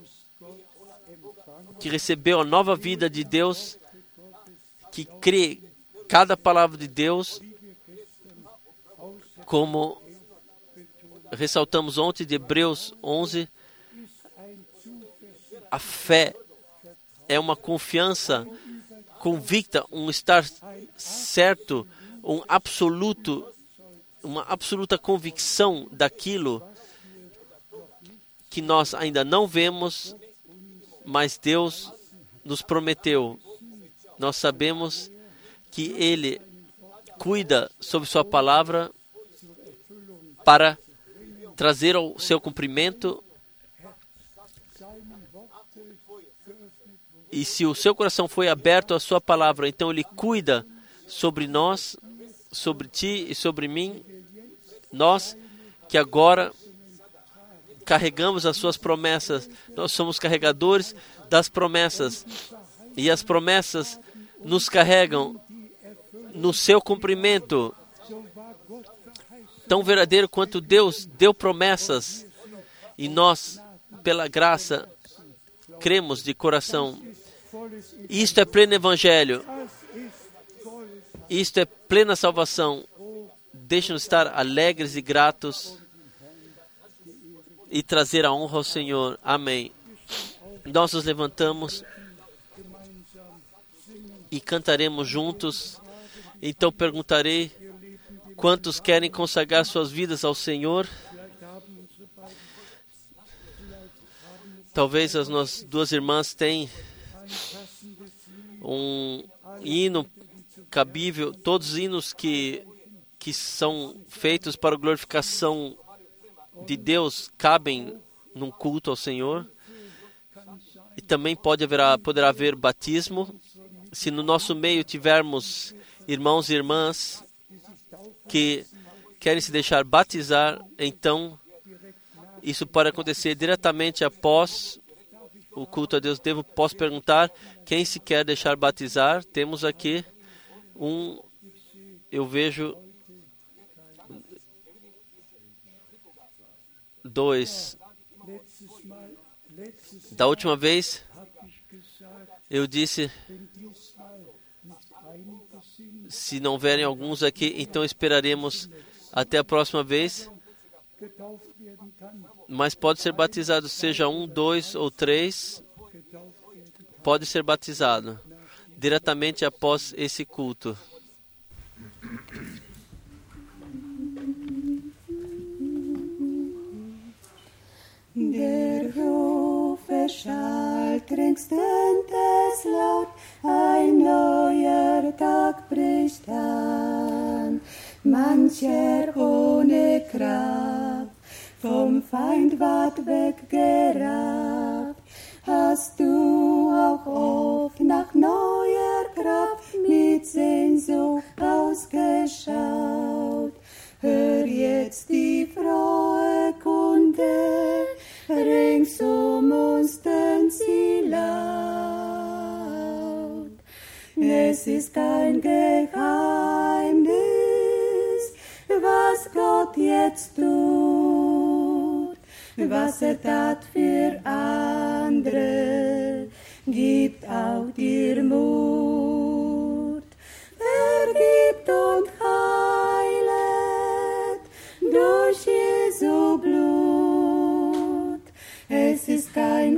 que recebeu a nova vida de Deus, que crê cada palavra de Deus, como ressaltamos ontem de Hebreus 11. A fé é uma confiança convicta, um estar certo, uma absoluta convicção daquilo que nós ainda não vemos, mas Deus nos prometeu. Nós sabemos que Ele cuida sobre Sua palavra para trazer ao seu cumprimento. E se o seu coração foi aberto à Sua palavra, então Ele cuida sobre nós, sobre ti e sobre mim. Nós que agora carregamos as Suas promessas, nós somos carregadores das promessas, e as promessas nos carregam no seu cumprimento. Tão verdadeiro quanto Deus deu promessas, e nós, pela graça, cremos de coração. Isto é pleno evangelho. Isto é plena salvação. Deixe-nos estar alegres e gratos e trazer a honra ao Senhor. Amém. Nós nos levantamos e cantaremos juntos. Então perguntarei: quantos querem consagrar suas vidas ao Senhor? Talvez as nossas duas irmãs tenham um hino cabível. Todos os hinos que são feitos para a glorificação de Deus cabem num culto ao Senhor. E também poderá haver batismo. Se no nosso meio tivermos irmãos e irmãs que querem se deixar batizar, então isso pode acontecer diretamente após o culto a Deus. Posso perguntar quem se quer deixar batizar? Temos aqui eu vejo 2. Da última vez, eu disse, se não houverem alguns aqui, então esperaremos até a próxima vez. Mas pode ser batizado, seja 1, 2 ou 3, pode ser batizado diretamente após esse culto. Der Rufe schallt ringsum des laut, ein neuer Tag bricht an. Mancher ohne Kraft vom Feind ward weggerafft. Hast du auch oft nach neuer Kraft mit Sehnsucht ausgeschaut? Hör jetzt die frohe Kunde, rings uns tönt sie laut. Es ist kein Geheimnis, was Gott jetzt tut, was tat für andere, gibt auch dir Mut. Vergibt und heilet durch Jesu Blut. Es ist kein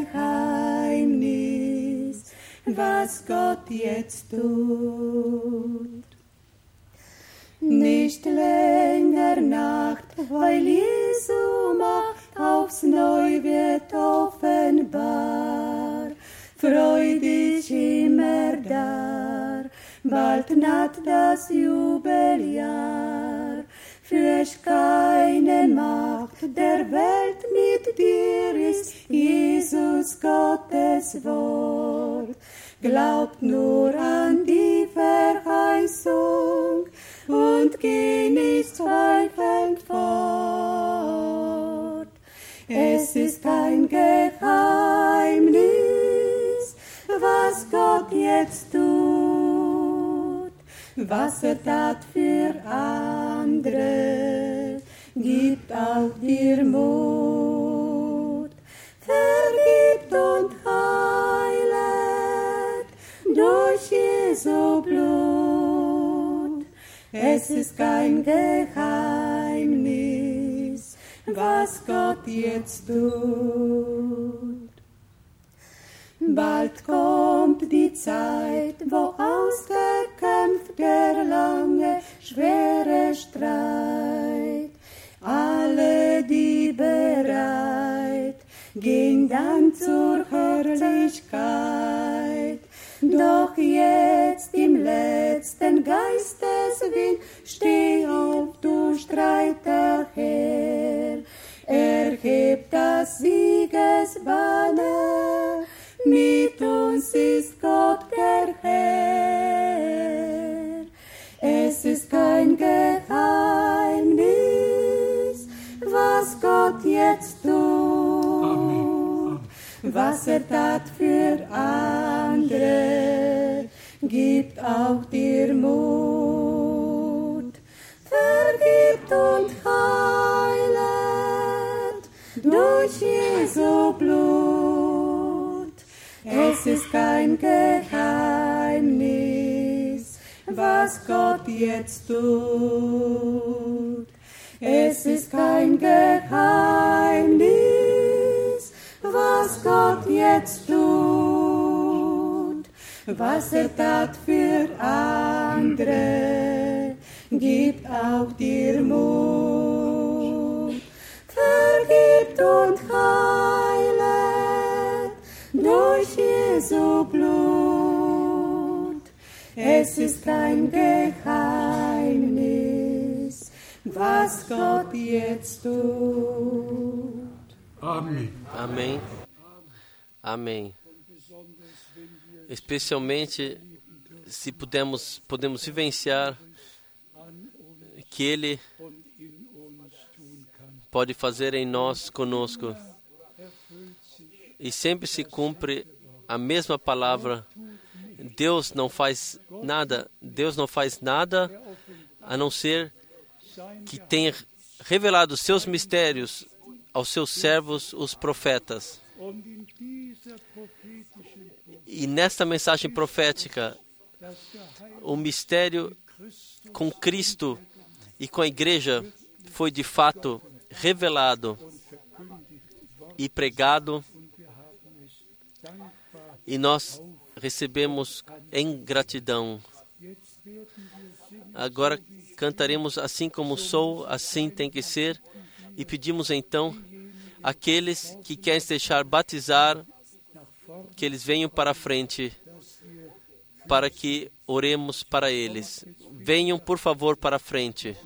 Geheimnis, was Gott jetzt tut. Nicht länger Nacht, weil Jesu Macht aufs Neu wird offenbar. Freu dich immer dar, bald naht das Jubeljahr. Fürcht keine Macht der Welt, mit dir ist Jesus Gottes Wort. Glaubt nur an die Verheißung und geh nicht zweifelnd fort. Es ist kein Geheimnis, was Gott jetzt tut, was tat für andere, gibt auch dir Mut. Vergibt und heilet durch Jesu Blut. Es ist kein Geheimnis, was Gott jetzt tut. Bald kommt die Zeit, wo ausgekämpft der lange, schwere Streit. Alle, die bereit, gehen dann zur Herrlichkeit. Doch jetzt im letzten Geisteswind, steh auf, du Streiter Herr. Erhebt das Siegesbanner, mit uns ist Gott der Herr. Es ist kein Geheimnis, was Gott jetzt tut. Amen. Was tat für andere, gibt auch dir Mut. Vergibt und heilet durch Jesu Blut. Es ist kein Geheimnis, was Gott jetzt tut. Es ist kein Geheimnis, was Gott jetzt tut. Was tat für andere, gibt auch dir Mut. Vergibt und heilet durch Jesu Blut. Es ist kein Geheimnis, was Gott jetzt tut. Amen. Amém. Amém. Especialmente se podemos vivenciar que Ele pode fazer em nós, conosco. E sempre se cumpre a mesma palavra. Deus não faz nada a não ser que tenha revelado seus mistérios aos seus servos, os profetas. E nesta mensagem profética, o mistério com Cristo e com a igreja foi de fato revelado e pregado, e nós recebemos em gratidão. Agora cantaremos Assim Como Sou, Assim Tem Que Ser, e pedimos então àqueles que querem se deixar batizar, que eles venham para a frente, para que oremos para eles. Venham, por favor, para a frente.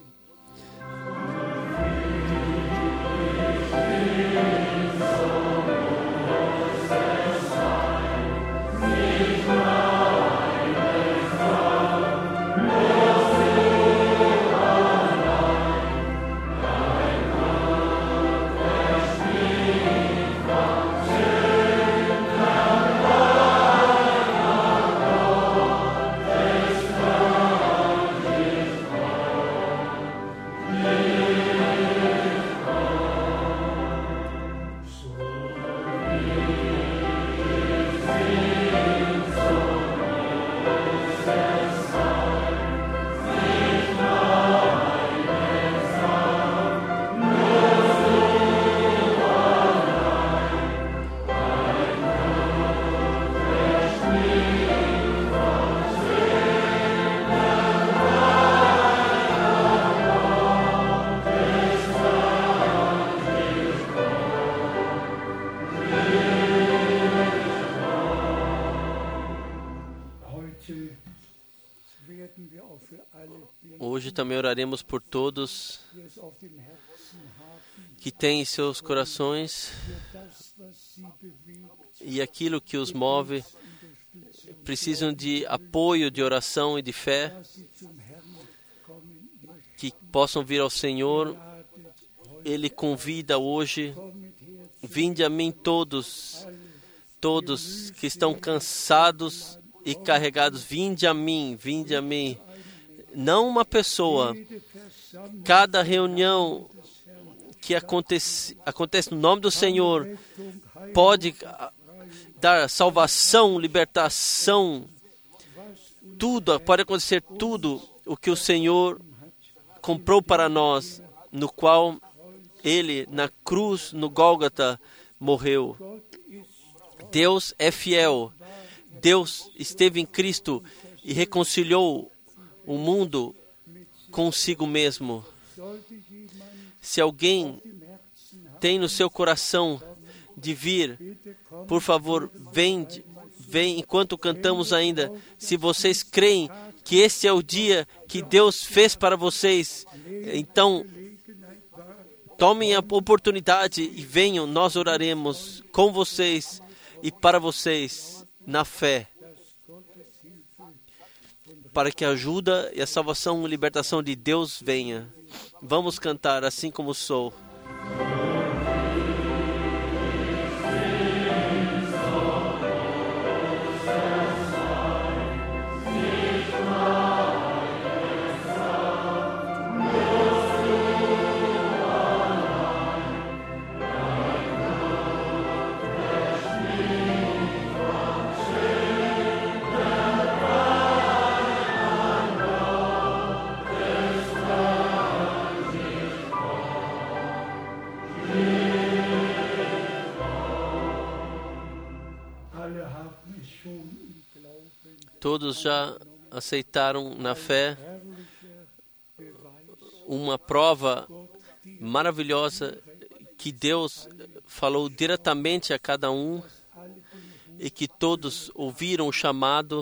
Hoje também oraremos por todos que têm em seus corações e aquilo que os move, precisam de apoio, de oração e de fé, que possam vir ao Senhor. Ele convida hoje: vinde a mim todos que estão cansados e carregados, vinde a mim, vinde a mim. Não uma pessoa. Cada reunião que acontece no nome do Senhor pode dar salvação, libertação. Tudo, pode acontecer tudo o que o Senhor comprou para nós, no qual Ele, na cruz, no Gólgota, morreu. Deus é fiel. Deus esteve em Cristo e reconciliou o mundo consigo mesmo. Se alguém tem no seu coração de vir, por favor, vem enquanto cantamos ainda. Se vocês creem que esse é o dia que Deus fez para vocês, então tomem a oportunidade e venham, nós oraremos com vocês e para vocês na fé, para que a ajuda e a salvação e libertação de Deus venha. Vamos cantar Assim Como Sou. Todos já aceitaram na fé uma prova maravilhosa que Deus falou diretamente a cada um e que todos ouviram o chamado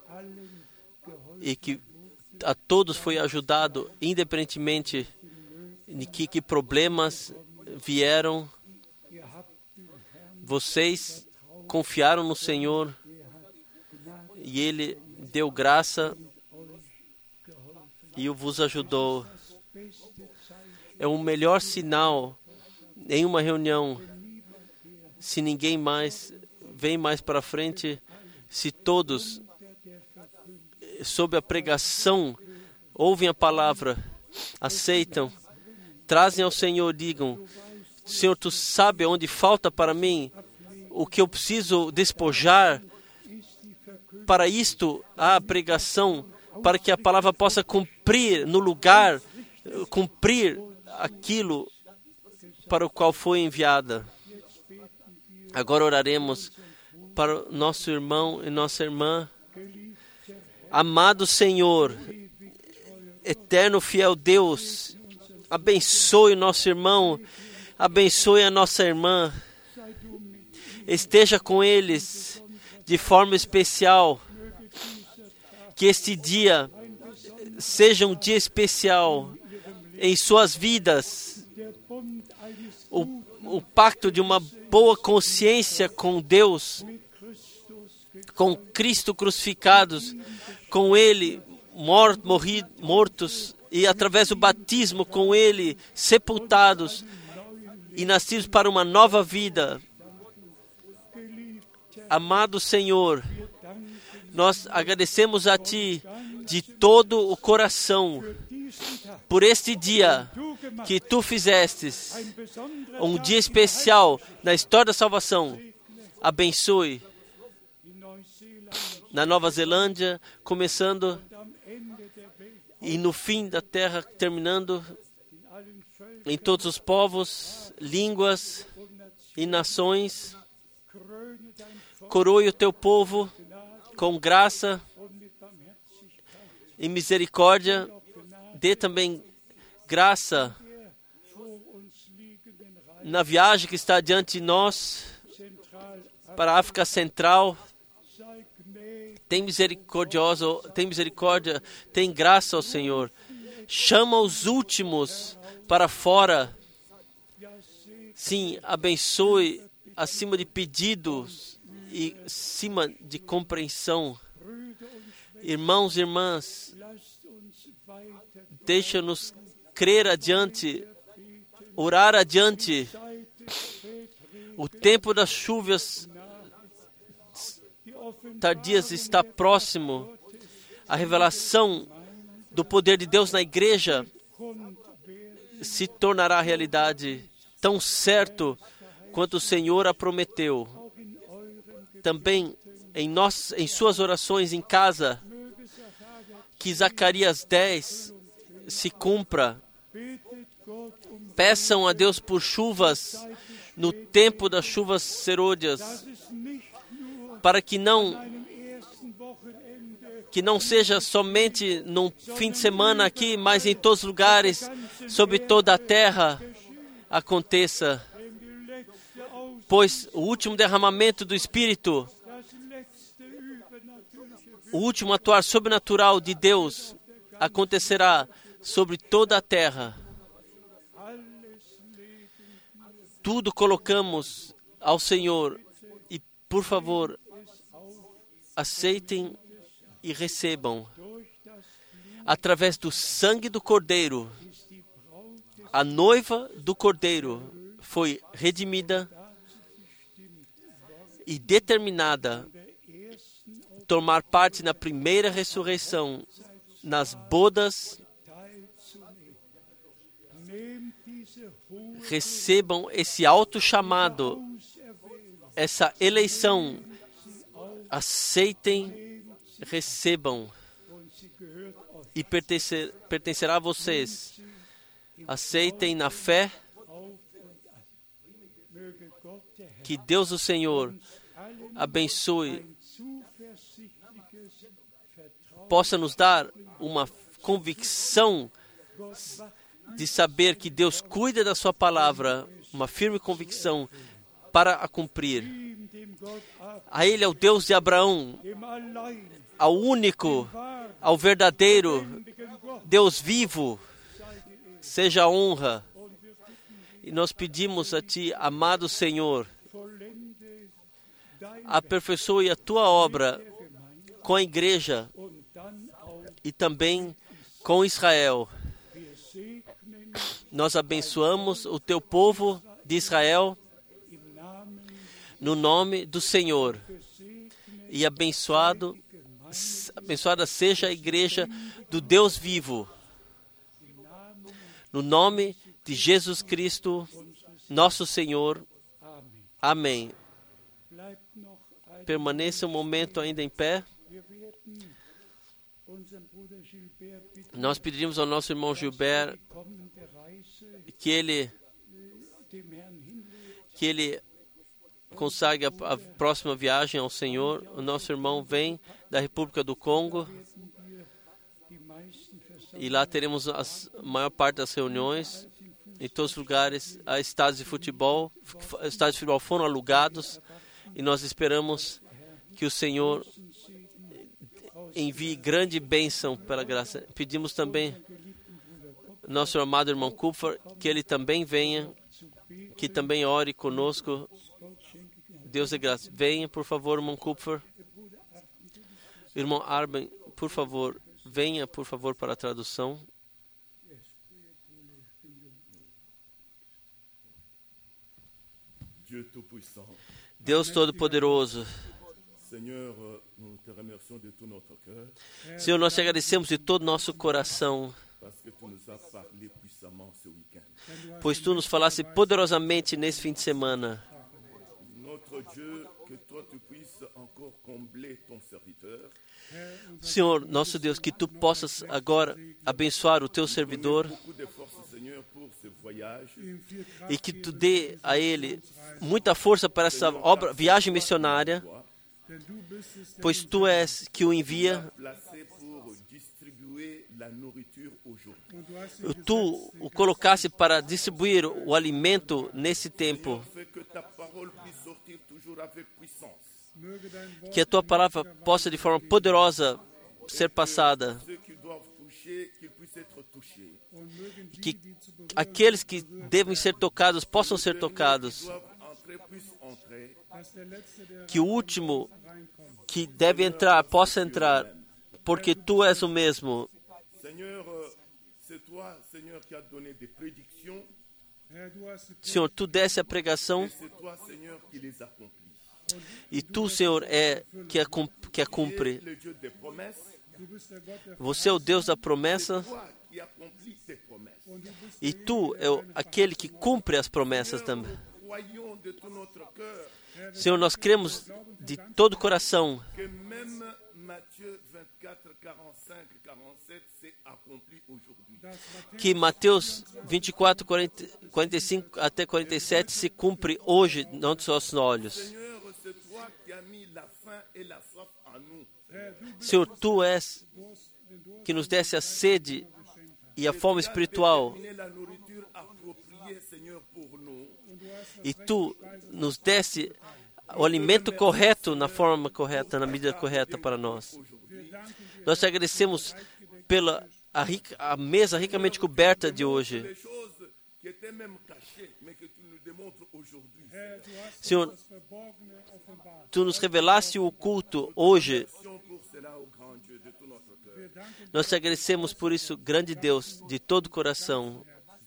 e que a todos foi ajudado, independentemente de que problemas vieram. Vocês confiaram no Senhor e Ele deu graça e vos ajudou. É o melhor sinal em uma reunião. Se ninguém mais vem mais para frente, se todos, sob a pregação, ouvem a palavra, aceitam, trazem ao Senhor, digam: Senhor, Tu sabe onde falta para mim, o que eu preciso despojar. Para isto, há a pregação, para que a palavra possa cumprir no lugar, cumprir aquilo para o qual foi enviada. Agora oraremos para o nosso irmão e nossa irmã. Amado Senhor, eterno fiel Deus, abençoe o nosso irmão, abençoe a nossa irmã, esteja com eles de forma especial, que este dia seja um dia especial em suas vidas, o pacto de uma boa consciência com Deus, com Cristo crucificados, com Ele mortos e através do batismo com Ele sepultados e nascidos para uma nova vida. Amado Senhor, nós agradecemos a Ti de todo o coração por este dia que Tu fizestes, um dia especial na história da salvação. Abençoe na Nova Zelândia, começando, e no fim da terra, terminando, em todos os povos, línguas e nações. Coroe o Teu povo com graça e misericórdia. Dê também graça na viagem que está diante de nós para a África Central. Tem misericórdia, tem graça ao Senhor. Chama os últimos para fora. Sim, abençoe acima de pedidos e acima de compreensão. Irmãos e irmãs, deixa-nos crer adiante, orar adiante. O tempo das chuvas tardias está próximo. A revelação do poder de Deus na igreja se tornará realidade, tão certo quanto o Senhor a prometeu. Também em suas orações em casa, que Zacarias 10 se cumpra. Peçam a Deus por chuvas no tempo das chuvas serôdias, para que não seja somente num fim de semana aqui, mas em todos os lugares, sobre toda a terra, aconteça. Pois o último derramamento do Espírito, o último atuar sobrenatural de Deus, acontecerá sobre toda a terra. Tudo colocamos ao Senhor e, por favor, aceitem e recebam. Através do sangue do Cordeiro, a noiva do Cordeiro foi redimida e determinada a tomar parte na primeira ressurreição, nas bodas. Recebam esse alto chamado, essa eleição. Aceitem, recebam, e pertencerá a vocês. Aceitem na fé. Que Deus, o Senhor, abençoe, possa nos dar uma convicção de saber que Deus cuida da sua palavra, uma firme convicção para a cumprir. A Ele é o Deus de Abraão, ao único, ao verdadeiro, Deus vivo, seja a honra. E nós pedimos a Ti, amado Senhor, aperfeiçoe a tua obra com a igreja e também com Israel. Nós abençoamos o teu povo de Israel no nome do Senhor. E abençoada seja a igreja do Deus vivo. No nome de Jesus Cristo, nosso Senhor. Amém. Permaneça um momento ainda em pé. Nós pediríamos ao nosso irmão Gilberto que ele consagre a próxima viagem ao Senhor. O nosso irmão vem da República do Congo e lá teremos a maior parte das reuniões. Em todos os lugares, há estádios de futebol foram alugados e nós esperamos que o Senhor envie grande bênção pela graça. Pedimos também nosso amado irmão Kupfer que ele também venha, que também ore conosco. Deus é graça. Venha, por favor, irmão Kupfer. Irmão Arben, por favor, venha, por favor, para a tradução. Deus Todo-Poderoso, Senhor, nós te agradecemos de todo o nosso coração, pois Tu nos falaste poderosamente nesse fim de semana. Senhor, nosso Deus, que Tu possas agora abençoar o Teu servidor e que Tu dê a ele muita força para essa viagem missionária, pois Tu és que o envia. Tu o colocaste para distribuir o alimento nesse tempo. Que a Tua palavra possa de forma poderosa ser passada. Que aqueles que devem ser tocados possam ser tocados. Que o último que deve entrar possa entrar, porque Tu és o mesmo. Senhor, Tu desse a pregação e Tu, Senhor, é que a cumpre. Você é o Deus da promessa e Tu é aquele que cumpre as promessas também. Senhor, nós cremos de todo o coração que Mateus 24, 45 até 47 se cumpre hoje não dos nossos olhos. Senhor, Tu és que nos desse a sede e a fome espiritual. E Tu nos desse o alimento correto na forma correta, na medida correta para nós. Nós te agradecemos pela a mesa ricamente coberta de hoje. Senhor, Tu nos revelaste o oculto hoje. Nós te agradecemos por isso, grande Deus, de todo o coração.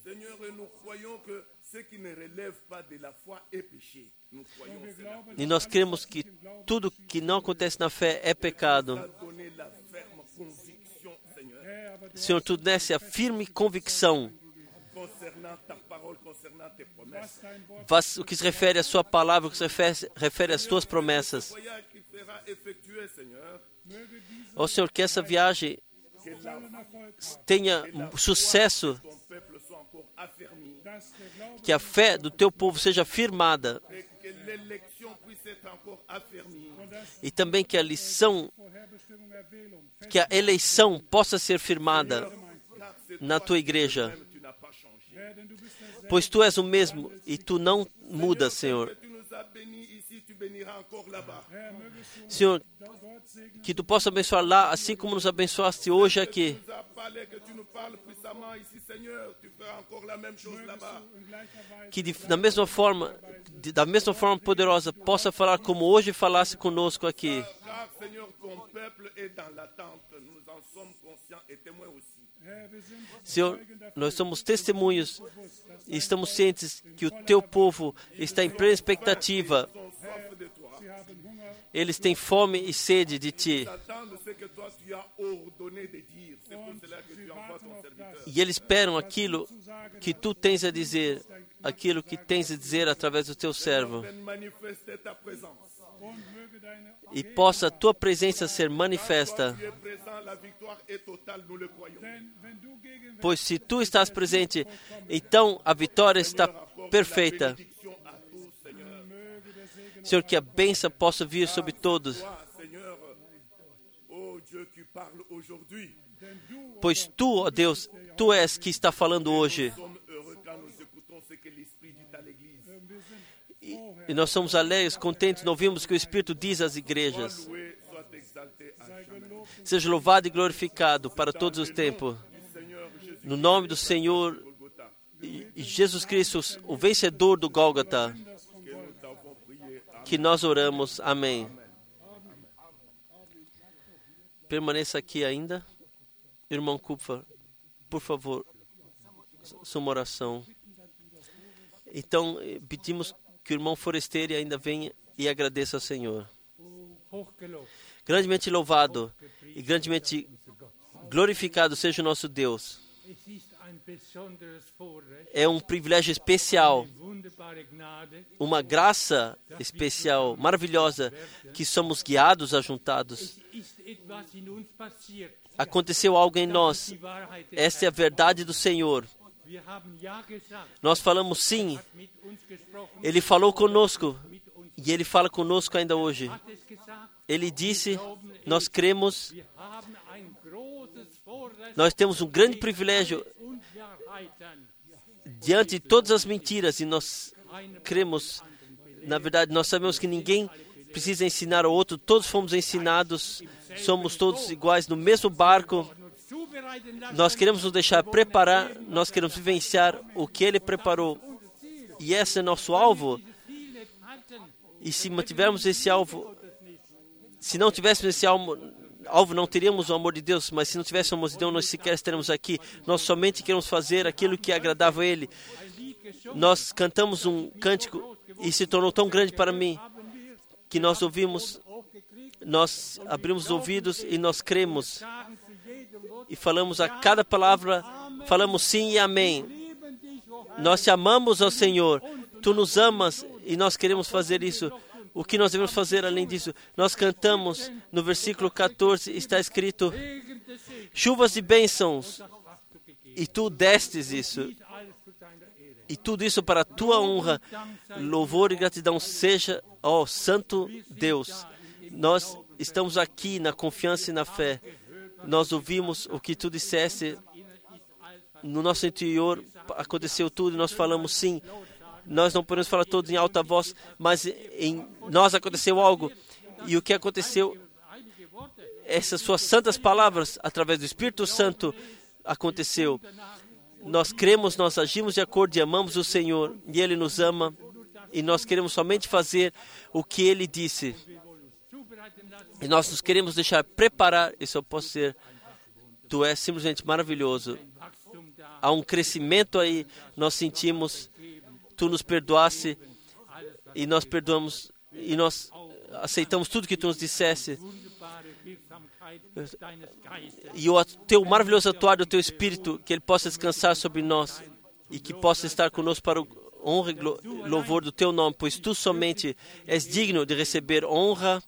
E nós cremos que tudo que não acontece na fé é pecado. Senhor, Tu desse a firme convicção o que se refere à Sua palavra, o que se refere às Tuas promessas. Ó Senhor, que essa viagem tenha sucesso, que a fé do Teu povo seja firmada e também que a eleição possa ser firmada na Tua igreja, pois Tu és o mesmo e Tu não mudas, Senhor. Senhor, que Tu possa abençoar lá, assim como nos abençoaste hoje aqui. Que da mesma forma poderosa, possa falar como hoje falasse conosco aqui. Senhor, nós somos testemunhos e estamos cientes que o teu povo está em plena expectativa. Eles têm fome e sede de ti. E eles esperam aquilo que tu tens a dizer, aquilo que tens a dizer através do teu servo. E possa a tua presença ser manifesta. Pois se tu estás presente, então a vitória está perfeita. Senhor, que a bênção possa vir sobre todos. Pois tu, ó Deus, tu és que está falando hoje. E nós somos alegres, contentes, não ouvimos o que o Espírito diz às igrejas. Seja louvado e glorificado para todos os tempos. No nome do Senhor Jesus Cristo, o vencedor do Gólgota, que nós oramos. Amém. Permaneça aqui ainda. Irmão Kupfer, por favor, sua oração. Então, pedimos que o irmão Forestieri ainda venha e agradeça ao Senhor. Grandemente louvado e grandemente glorificado seja o nosso Deus. É um privilégio especial, uma graça especial, maravilhosa, que somos guiados, ajuntados. Aconteceu algo em nós. Essa é a verdade do Senhor. Nós falamos sim. Ele falou conosco e Ele fala conosco ainda hoje. Ele disse, nós cremos, nós temos um grande privilégio diante de todas as mentiras e nós cremos. Na verdade, nós sabemos que ninguém precisa ensinar ao outro, todos fomos ensinados, somos todos iguais no mesmo barco. Nós queremos nos deixar preparar, nós queremos vivenciar o que Ele preparou. E esse é nosso alvo. E se mantivermos esse alvo, se não tivéssemos esse alvo, não teríamos o amor de Deus, mas se não tivéssemos o amor de Deus, nós sequer estaremos aqui. Nós somente queremos fazer aquilo que é agradável a Ele. Nós cantamos um cântico e se tornou tão grande para mim, que nós ouvimos, nós abrimos os ouvidos e nós cremos. E falamos a cada palavra, falamos sim e amém. Nós te amamos, ó Senhor. Tu nos amas e nós queremos fazer isso. O que nós devemos fazer além disso? Nós cantamos, no versículo 14, está escrito, chuvas e bênçãos, e tu destes isso. E tudo isso para a tua honra, louvor e gratidão seja, ó Santo Deus. Nós estamos aqui na confiança e na fé. Nós ouvimos o que tu disseste, no nosso interior aconteceu tudo e nós falamos sim. Nós não podemos falar todos em alta voz, mas em nós aconteceu algo. E o que aconteceu, essas suas santas palavras, através do Espírito Santo, aconteceu. Nós cremos, nós agimos de acordo e amamos o Senhor, e Ele nos ama, e nós queremos somente fazer o que Ele disse. E nós nos queremos deixar preparar, isso eu posso dizer, tu és simplesmente maravilhoso. Há um crescimento aí, nós sentimos, tu nos perdoaste, e nós perdoamos, e nós aceitamos tudo que tu nos disseste. E o teu maravilhoso atuar do teu Espírito, que Ele possa descansar sobre nós, e que possa estar conosco para o honra e louvor do teu nome, pois tu somente és digno de receber honra.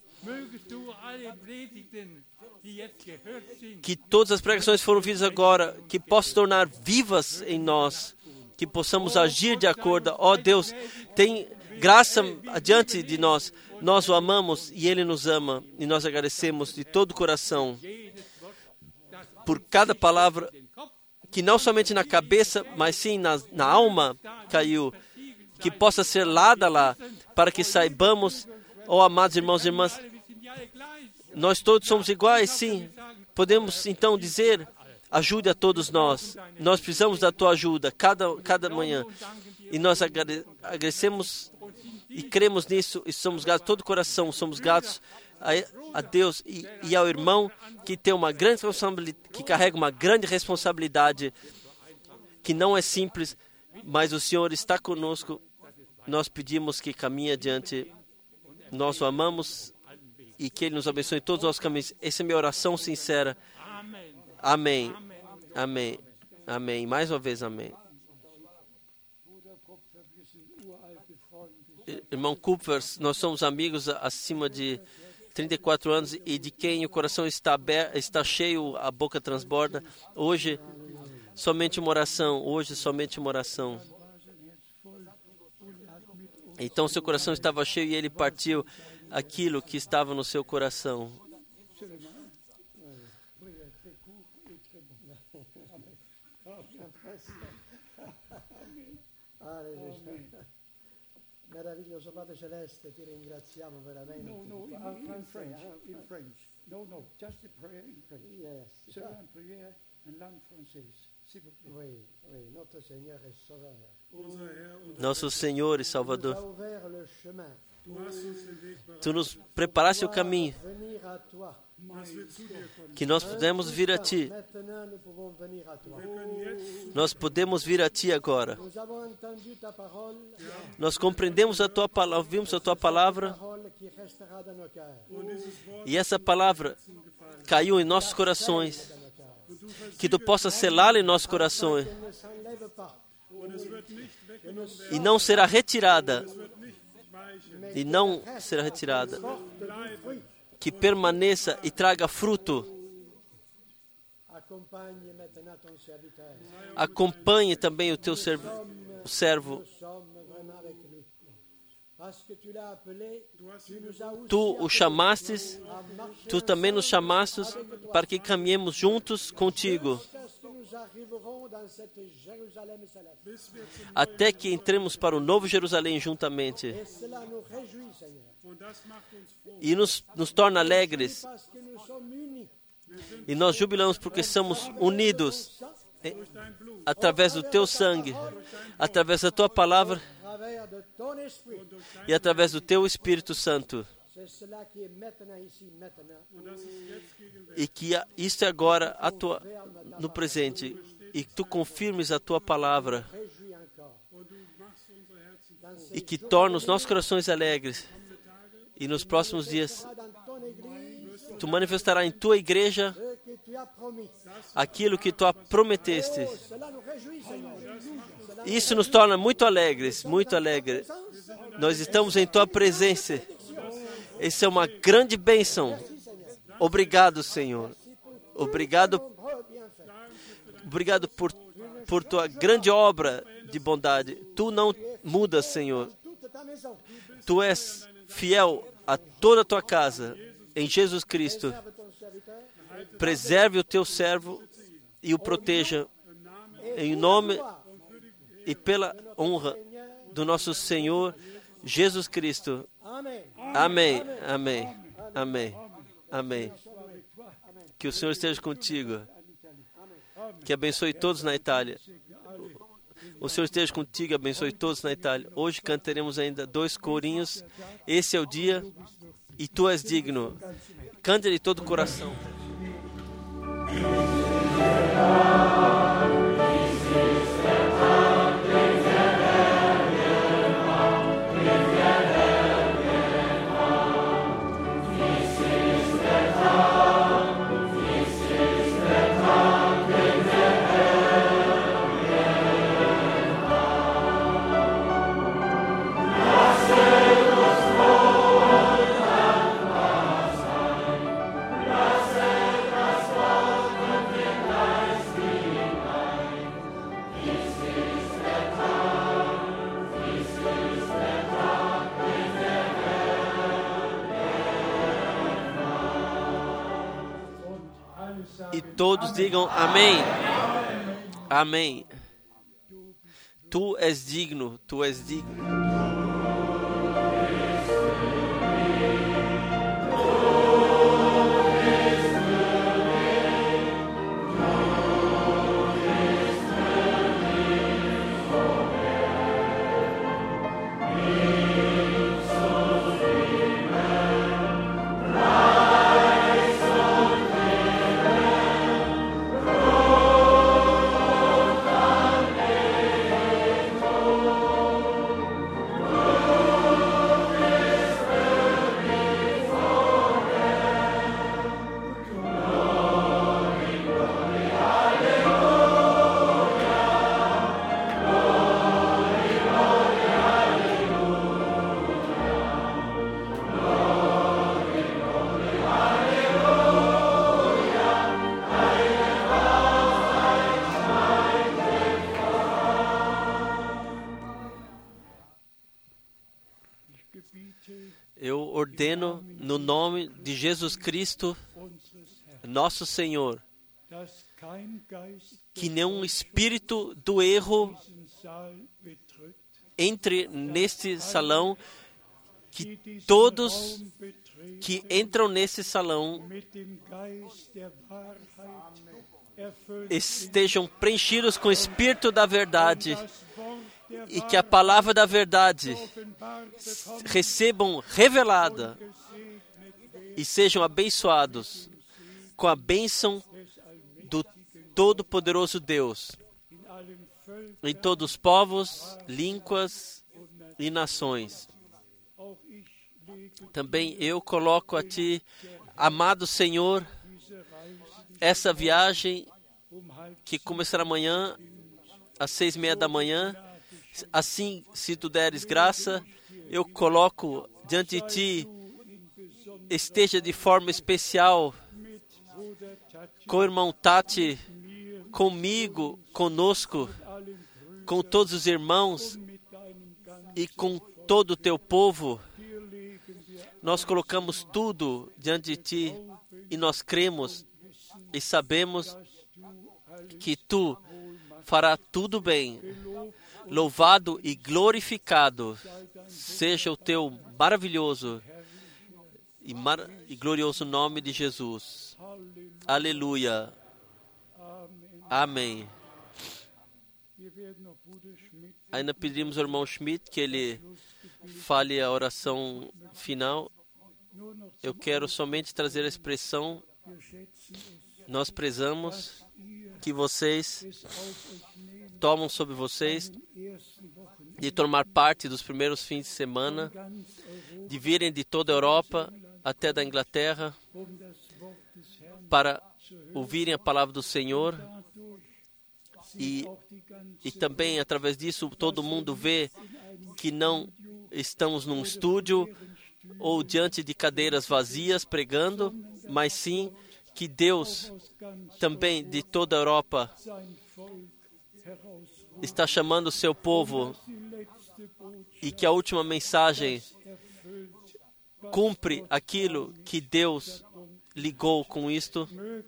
Que todas as pregações que foram ouvidas agora, que possam se tornar vivas em nós, que possamos agir de acordo. Ó Deus, tem graça adiante de nós. Nós o amamos e Ele nos ama. E nós agradecemos de todo o coração por cada palavra que não somente na cabeça, mas sim na alma caiu. Que possa ser lá, para que saibamos, ó amados irmãos e irmãs, nós todos somos iguais, sim. Podemos então dizer, ajude a todos nós. Nós precisamos da tua ajuda cada manhã. E nós agradecemos e cremos nisso e somos gratos de todo o coração. Somos gratos a Deus e ao irmão que tem uma grande responsabilidade, que carrega uma grande responsabilidade, que não é simples, mas o Senhor está conosco. Nós pedimos que caminhe adiante. Nós o amamos e que Ele nos abençoe em todos os nossos caminhos. Essa é a minha oração sincera. Amém. Amém. Amém. Mais uma vez, amém. Irmão Kupfer, nós somos amigos acima de 34 anos e de quem o coração está aberto, está cheio, a boca transborda. Hoje, somente uma oração. Hoje, somente uma oração. Então, seu coração estava cheio e ele partiu aquilo que estava no seu coração. Meraviglioso Padre Celeste, ti ringraziamo veramente. No, in French. No, just a prayer in French. Yes. Seulement une prière en langue française, s'il vous plaît. Oui, notre Seigneur et Sauveur. Nosso Senhor e Salvador, Tu as ouvert le chemin. Tu nos preparaste o caminho, Venir à toi. que nós podemos vir a Ti. Maintenant, nous pouvons venir à toi. Nós podemos vir a Ti agora. Nous avons entendu ta parole, Nós compreendemos a Tua palavra, ouvimos a Tua palavra, parole qui restera dans nos cœurs. e essa palavra caiu em nossos corações. Que Tu possa selá-la em nossos corações. Ne s'enlève pas. E não será retirada. E não será retirada. Que permaneça e traga fruto. Accompagne maintenant ton serviteur. Acompanhe também o Teu servo. Nous sommes vraiment avec lui. Parce que tu l'as appelé, tu nous as aussi Tu o chamastes, Tu também nos chamastes para que caminhemos juntos contigo. jusqu'à ce que nous arriverons dans cette Jérusalem céleste. Até que entremos para o Novo Jerusalém juntamente. Et cela nous réjouit, Seigneur. E nos torna alegres. Parce que nous sommes unis. E nós jubilamos porque somos unidos através do Teu sangue, através da Tua palavra À travers de ton esprit. e através do Teu Espírito Santo. C'est cela qui est maintenant ici, maintenant. E que isto é agora no presente. E que Tu confirmes a Tua palavra Réjouis encore. Dans e que torna os nossos corações alegres. E nos próximos dias, dans ton église, Tu manifestarás em Tua igreja ce que tu as promis. aquilo que Tu prometeste. Cela nous réjouit, Seigneur. Cela Isso nos torna muito alegres, muito alegres. Nós estamos em Tua presença. Essa é uma grande bênção. Obrigado, Senhor. Obrigado, obrigado por Tua grande obra de bondade. Tu não mudas, Senhor. toute ta maison. Tu és fiel a toda a Tua casa. Em Jesus Cristo, Serve ton serviteur. preserve o Teu servo e o proteja. Em nome e pela honra do nosso Senhor Jesus Cristo. Amen. Amém, amém, amém, amém. Que o Senhor esteja contigo. Que abençoe todos na Itália. O Senhor esteja contigo e abençoe todos na Itália. Hoje cantaremos ainda 2 corinhos. Esse é o dia e Tu és digno. Cante de todo o coração. E todos digam amém. Amém. Tu és digno, Tu és digno. ordeno no nome de Jesus Cristo, nosso Senhor, que nenhum espírito do erro entre neste salão, que todos que entram nesse salão estejam preenchidos com o Espírito da verdade e que a palavra da verdade recebam revelada e sejam abençoados com a bênção do Todo-Poderoso Deus em todos os povos, línguas e nações. Também eu coloco a Ti, amado Senhor, essa viagem que começará amanhã às 6:30 da manhã. Assim, se Tu deres graça, eu coloco diante de Ti, esteja de forma especial com o irmão Tati, comigo, conosco, com todos os irmãos e com todo o Teu povo. Nós colocamos tudo diante de Ti e nós cremos e sabemos que Tu fará tudo bem. Louvado e glorificado seja o Teu maravilhoso e glorioso nome de Jesus. Aleluia. Amém. Ainda pedimos ao irmão Schmidt que ele fale a oração final. Eu quero somente trazer a expressão: nós prezamos que vocês tomam sobre vocês de tomar parte dos primeiros fins de semana, de virem de toda a Europa até da Inglaterra para ouvirem a palavra do Senhor. E também, através disso, todo mundo vê que não estamos num estúdio ou diante de cadeiras vazias pregando, mas sim que Deus também de toda a Europa está chamando o seu povo e que a última mensagem cumpre aquilo que Deus ligou com isto.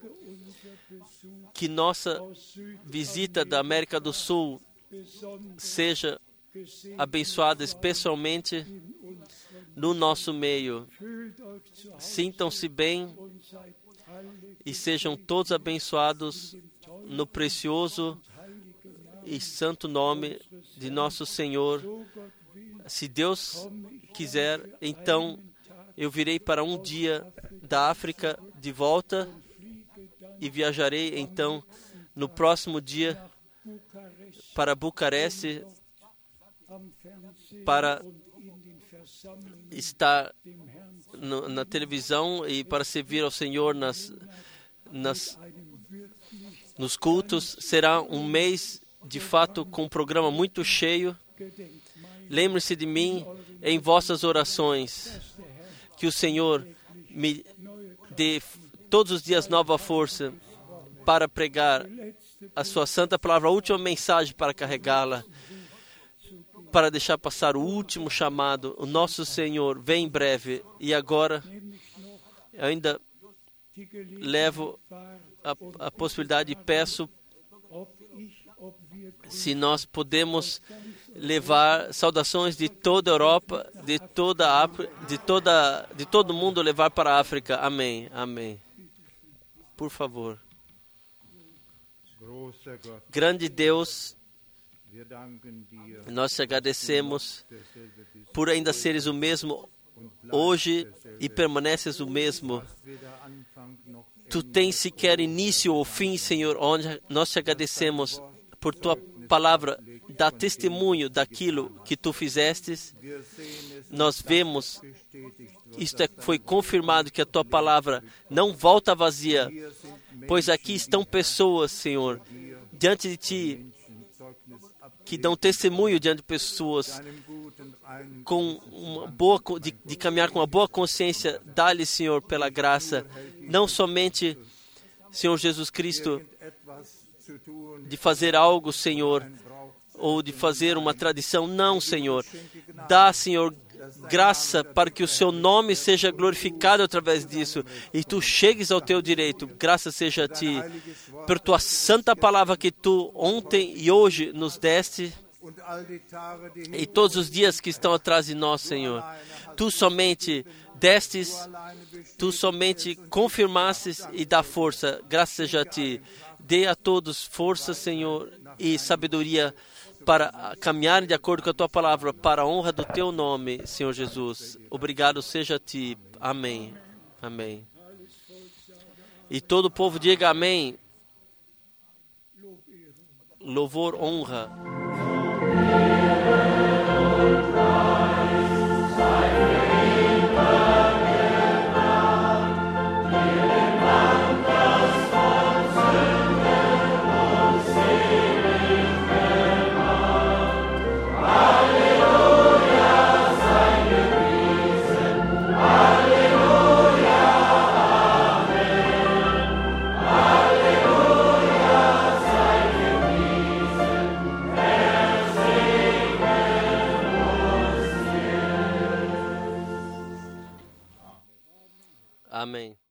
Que nossa visita da América do Sul seja abençoada especialmente no nosso meio. Sintam-se bem e sejam todos abençoados no precioso e santo nome de nosso Senhor. Se Deus quiser, então eu virei para um dia da África de volta e viajarei então no próximo dia para Bucareste para estar na televisão e para servir ao Senhor nos cultos. Será um mês de fato com um programa muito cheio. Lembre-se de mim em vossas orações, que o Senhor me dê todos os dias nova força para pregar a sua santa palavra, a última mensagem para carregá-la, para deixar passar o último chamado. O nosso Senhor vem em breve. E agora ainda levo a possibilidade e peço se nós podemos levar saudações de toda a Europa, de toda a África, de todo mundo, levar para a África. Amém. Amém. Por favor. Grande Deus, nós te agradecemos por ainda seres o mesmo hoje e permaneces o mesmo. Tu tens sequer início ou fim, Senhor, onde nós te agradecemos por tua palavra, dá testemunho daquilo que tu fizestes. Nós vemos, foi confirmado que a tua palavra não volta vazia, pois aqui estão pessoas, Senhor, diante de ti, que dão testemunho diante de pessoas com uma boa, de caminhar com uma boa consciência. Dá-lhe, Senhor, pela graça, não somente, Senhor Jesus Cristo, de fazer algo, Senhor, ou de fazer uma tradição. Não, Senhor. Dá, Senhor, graça para que o seu nome seja glorificado através disso e tu chegues ao teu direito. Graças seja a ti por tua santa palavra que tu ontem e hoje nos deste e todos os dias que estão atrás de nós, Senhor. Tu somente destes, tu somente confirmastes e dá força. Graças seja a ti. Dê a todos força, Senhor, e sabedoria para caminharem de acordo com a tua palavra, para a honra do teu nome, Senhor Jesus. Obrigado seja a ti. Amém. Amém. E todo o povo diga amém. Louvor, honra. Amém.